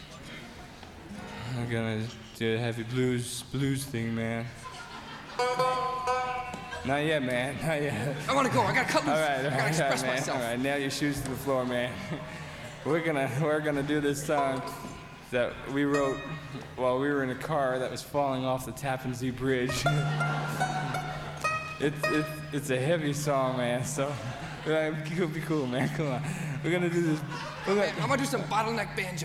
I'm gonna do a heavy blues blues thing, man. Not yet, man. Not yet. I want to go. I gotta cut loose. All right, all I right, gotta express all right, myself. Man. All right, nail your shoes to the floor, man. We're gonna we're gonna do this song that we wrote while we were in a car that was falling off the Tappan Zee Bridge. it's it's it's a heavy song, man. So uh, it'll be cool, man. Come on, we're gonna do this. We're gonna... I'm gonna do some bottleneck banjo.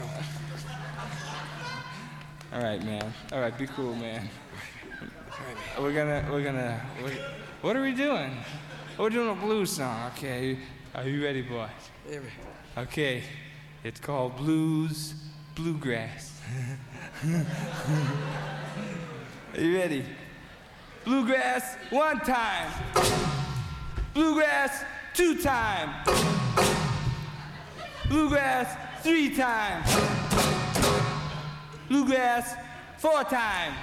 All right, man. All right, be cool, man. We're gonna we're gonna. We're, what are we doing? We're doing a blues song. Okay, are you ready, boys? Yeah. Okay, it's called Blues Bluegrass. Are you ready? Bluegrass one time. Bluegrass two time. Bluegrass three times. Bluegrass four times.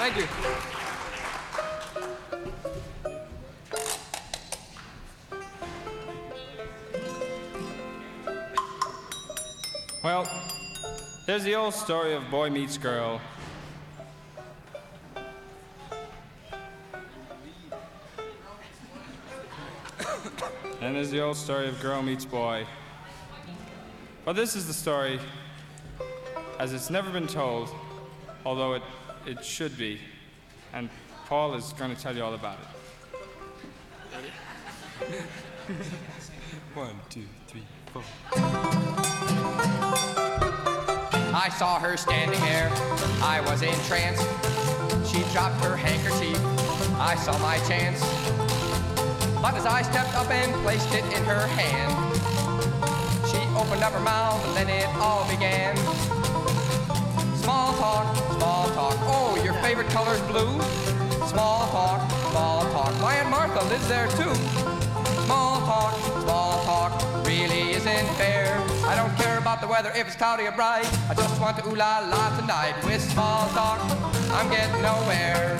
Thank you. Well, there's the old story of boy meets girl. And there's the old story of girl meets boy. But this is the story as it's never been told, although it, it should be. And Paul is going to tell you all about it. One, two, three, four. I saw her standing there, I was entranced. She dropped her handkerchief, I saw my chance. But as I stepped up and placed it in her hand, she opened up her mouth and then it all began. Small talk, small talk, oh, your favorite color's blue? Small talk, small talk, my Aunt Martha lives there too. Small talk, small talk, really isn't fair. I don't care about the weather if it's cloudy or bright. I just want to ooh la la tonight. With small talk, I'm getting nowhere.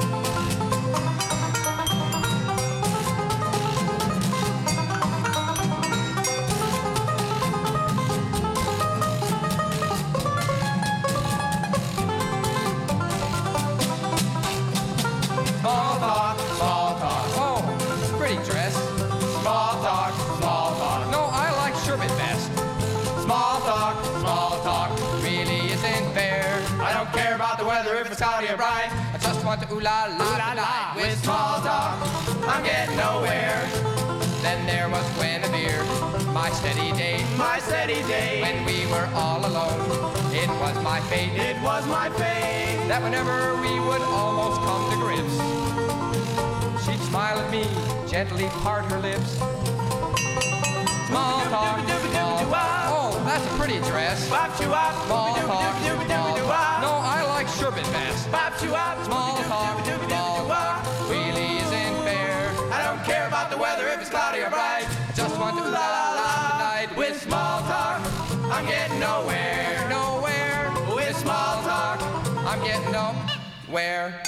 Small talk, small talk, oh, pretty dress. Small talk, small talk, no, I like sherbet best. Small talk, small talk, really isn't fair. I don't care about the weather if it's cloudy or bright. I just want to ooh la la tonight. With small talk, I'm getting nowhere. Then there was Guinevere, my steady date. My steady date. When we were all alone, it was my fate. It was my fate. That whenever we would almost come to grips, she'd smile at me, gently part her lips. Small talk, small talk. Oh, that's a pretty dress. Small talk, small talk. No, I like sherbet best. Small talk, small talk, really isn't fair. I don't care about the weather if it's cloudy or bright. I just want to la la la tonight. With small talk, I'm getting nowhere, nowhere. With small talk, I'm getting nowhere.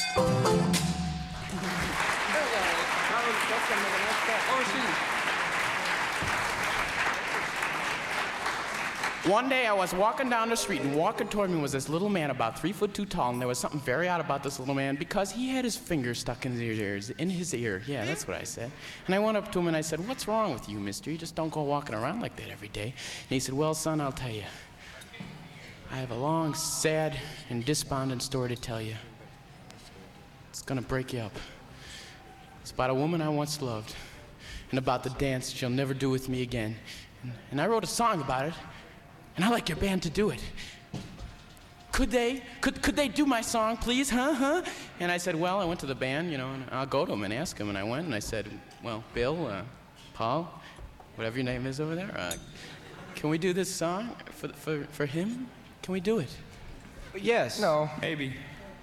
One day I was walking down the street, and walking toward me was this little man about three foot two tall, and there was something very odd about this little man because he had his finger stuck in his ears, in his ear. Yeah, that's what I said. And I went up to him and I said, "What's wrong with you, mister? You just don't go walking around like that every day." And he said, "Well, son, I'll tell you. I have a long, sad, and despondent story to tell you. It's gonna break you up. It's about a woman I once loved, and about the dance she'll never do with me again. And, and I wrote a song about it, and I'd like your band to do it. Could they? Could, could they do my song, please? Huh? Huh?" And I said, well, I went to the band, you know, and I'll go to them and ask them. And I went and I said, well, Bill, uh, Paul, whatever your name is over there, uh, can we do this song for, for, for him? Can we do it? Yes. No. Maybe.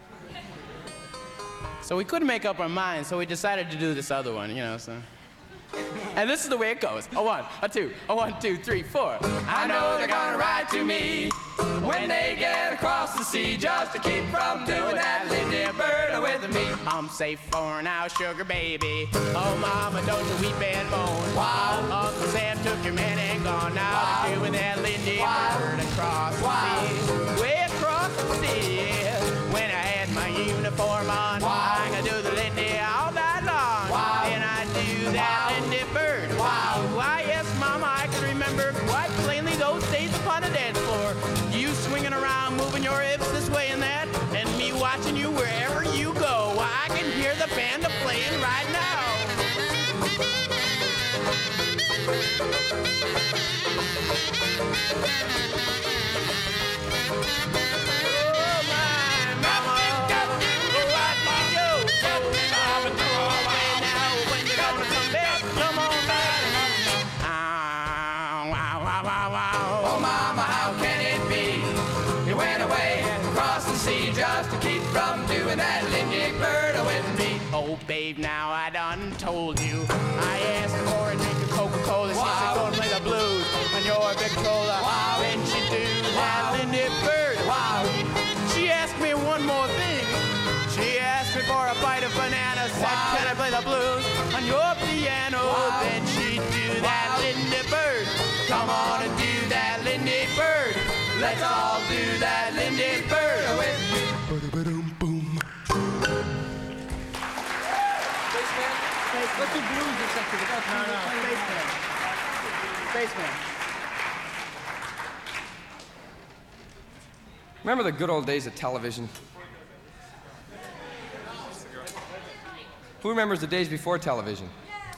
So we couldn't make up our minds, so we decided to do this other one, you know, so. And this is the way it goes. A one, a two, a one, two, three, four. I know they're gonna write to me when they get across the sea, just to keep from doing that Lindy Bird with me. I'm safe for now, sugar baby. Oh, mama, don't you weep and moan. Wow. Uncle Sam took your man and gone. Now Wow. they're doing that Lindy Wow. Bird across Wow. the sea. Way across the sea. When I had my uniform on, Wow. I could do the Lindy all night long. Wow. And I do that Wow. Lindy Bird. Wow. Why, yes, mama, I can remember quite plainly those days upon the dance floor. You swinging around, moving your hips this way and that, and me watching you wherever you go. I can hear the band a playing right now. Oh, my mama. Oh, I need you. Mama, go away now. When you gonna come back? Come on back. Ow, wow, wow, wow, wow. Oh, mama, how can it be? You went away across the sea just to keep from doing that Lindy Bird with me. Oh, babe, now I done told you. I asked for a drink of Coca-Cola. She Wow. said, go and play the blues on your Victrola. Wow. Then she do Wow. that Lindy Bird. Wow. She asked me one more thing. She said, can I play the blues on your piano? Then she'd do that Lindy Bird. Come on and do that Lindy Bird. Let's all do that Lindy Bird with you. Let's do blues or something. No, no, Spaceman. Spaceman. Remember the good old days of television? Who remembers the days before television?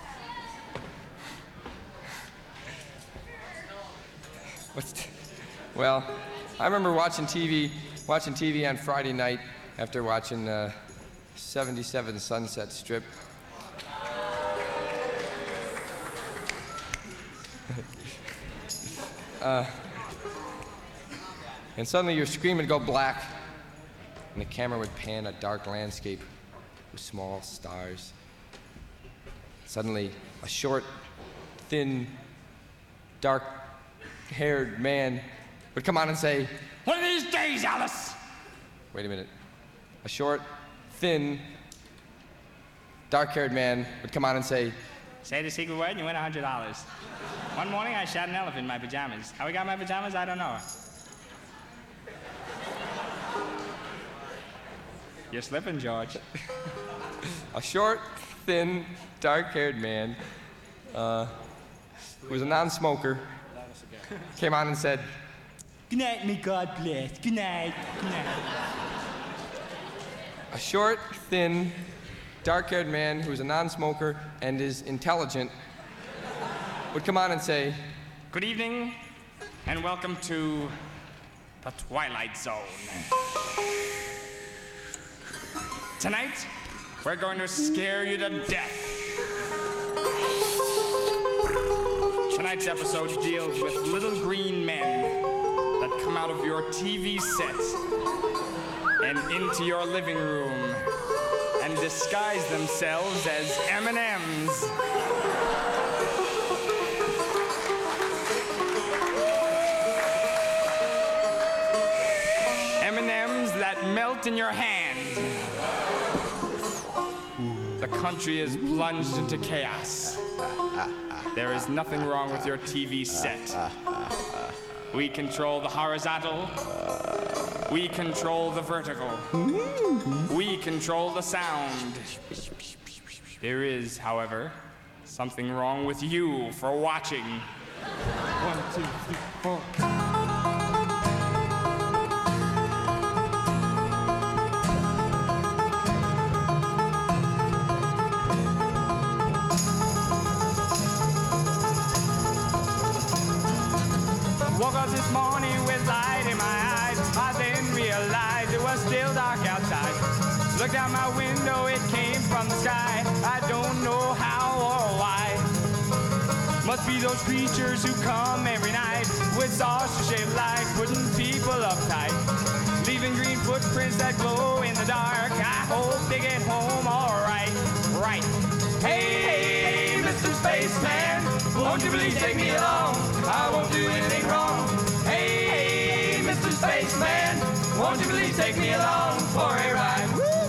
What's t- well, I remember watching T V, watching T V on Friday night after watching uh, seventy-seven Sunset Strip. uh, and suddenly your screen would go black, and the camera would pan a dark landscape with small stars. Suddenly, a short, thin, dark-haired man would come on and say, "One of these days, Alice!" Wait a minute. A short, thin, dark-haired man would come on and say, Say the secret word and you win one hundred dollars. One morning I shot an elephant in my pajamas. How we got my pajamas, I don't know. You're slipping, George. A short, thin, dark-haired man uh, who was a non-smoker came on and said, "Good night, may God bless. Good night. Good night." A short, thin, dark-haired man who was a non-smoker and is intelligent would come on and say, "Good evening, and welcome to the Twilight Zone. Tonight, we're going to scare you to death. Tonight's episode deals with little green men that come out of your T V set and into your living room and disguise themselves as M and M's. M and M's that melt in your hand. The country is plunged into chaos. There is nothing wrong with your T V set. We control the horizontal. We control the vertical. We control the sound. There is, however, something wrong with you for watching. One, two, three, four. Woke up this morning with light in my eyes. I then realized it was still dark outside. Looked out my window, it came from the sky. I don't know how or why. Must be those creatures who come every night with saucer-shaped light, putting people uptight, leaving green footprints that glow in the dark. I hope they get home all right. Right. Hey, hey, Mister Spaceman, won't you please take me along? I won't do anything wrong. Hey, hey, Mister Spaceman, won't you please take me along for a ride?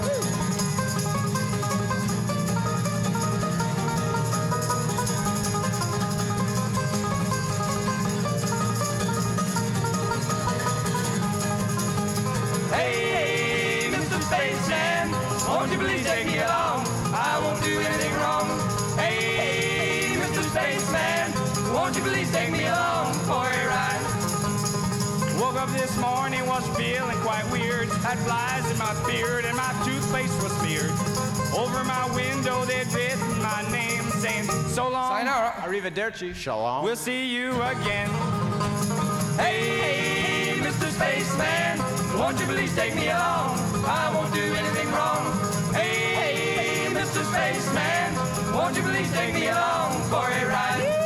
Hey, hey, Mister Spaceman, won't you please take me along? I won't do anything wrong. Hey, hey, Mister Spaceman, won't you please take me along for a ride? Woke up this morning, was feeling quite weird. Had flies in my beard and my toothpaste was smeared. Over my window they'd written my name, saying, "So long, Sayonara, arrivederci, shalom. We'll see you again." Hey, hey, Mister Spaceman, won't you please take me along? I won't do anything wrong. Hey, hey, Mister Spaceman, won't you please take me along for a ride?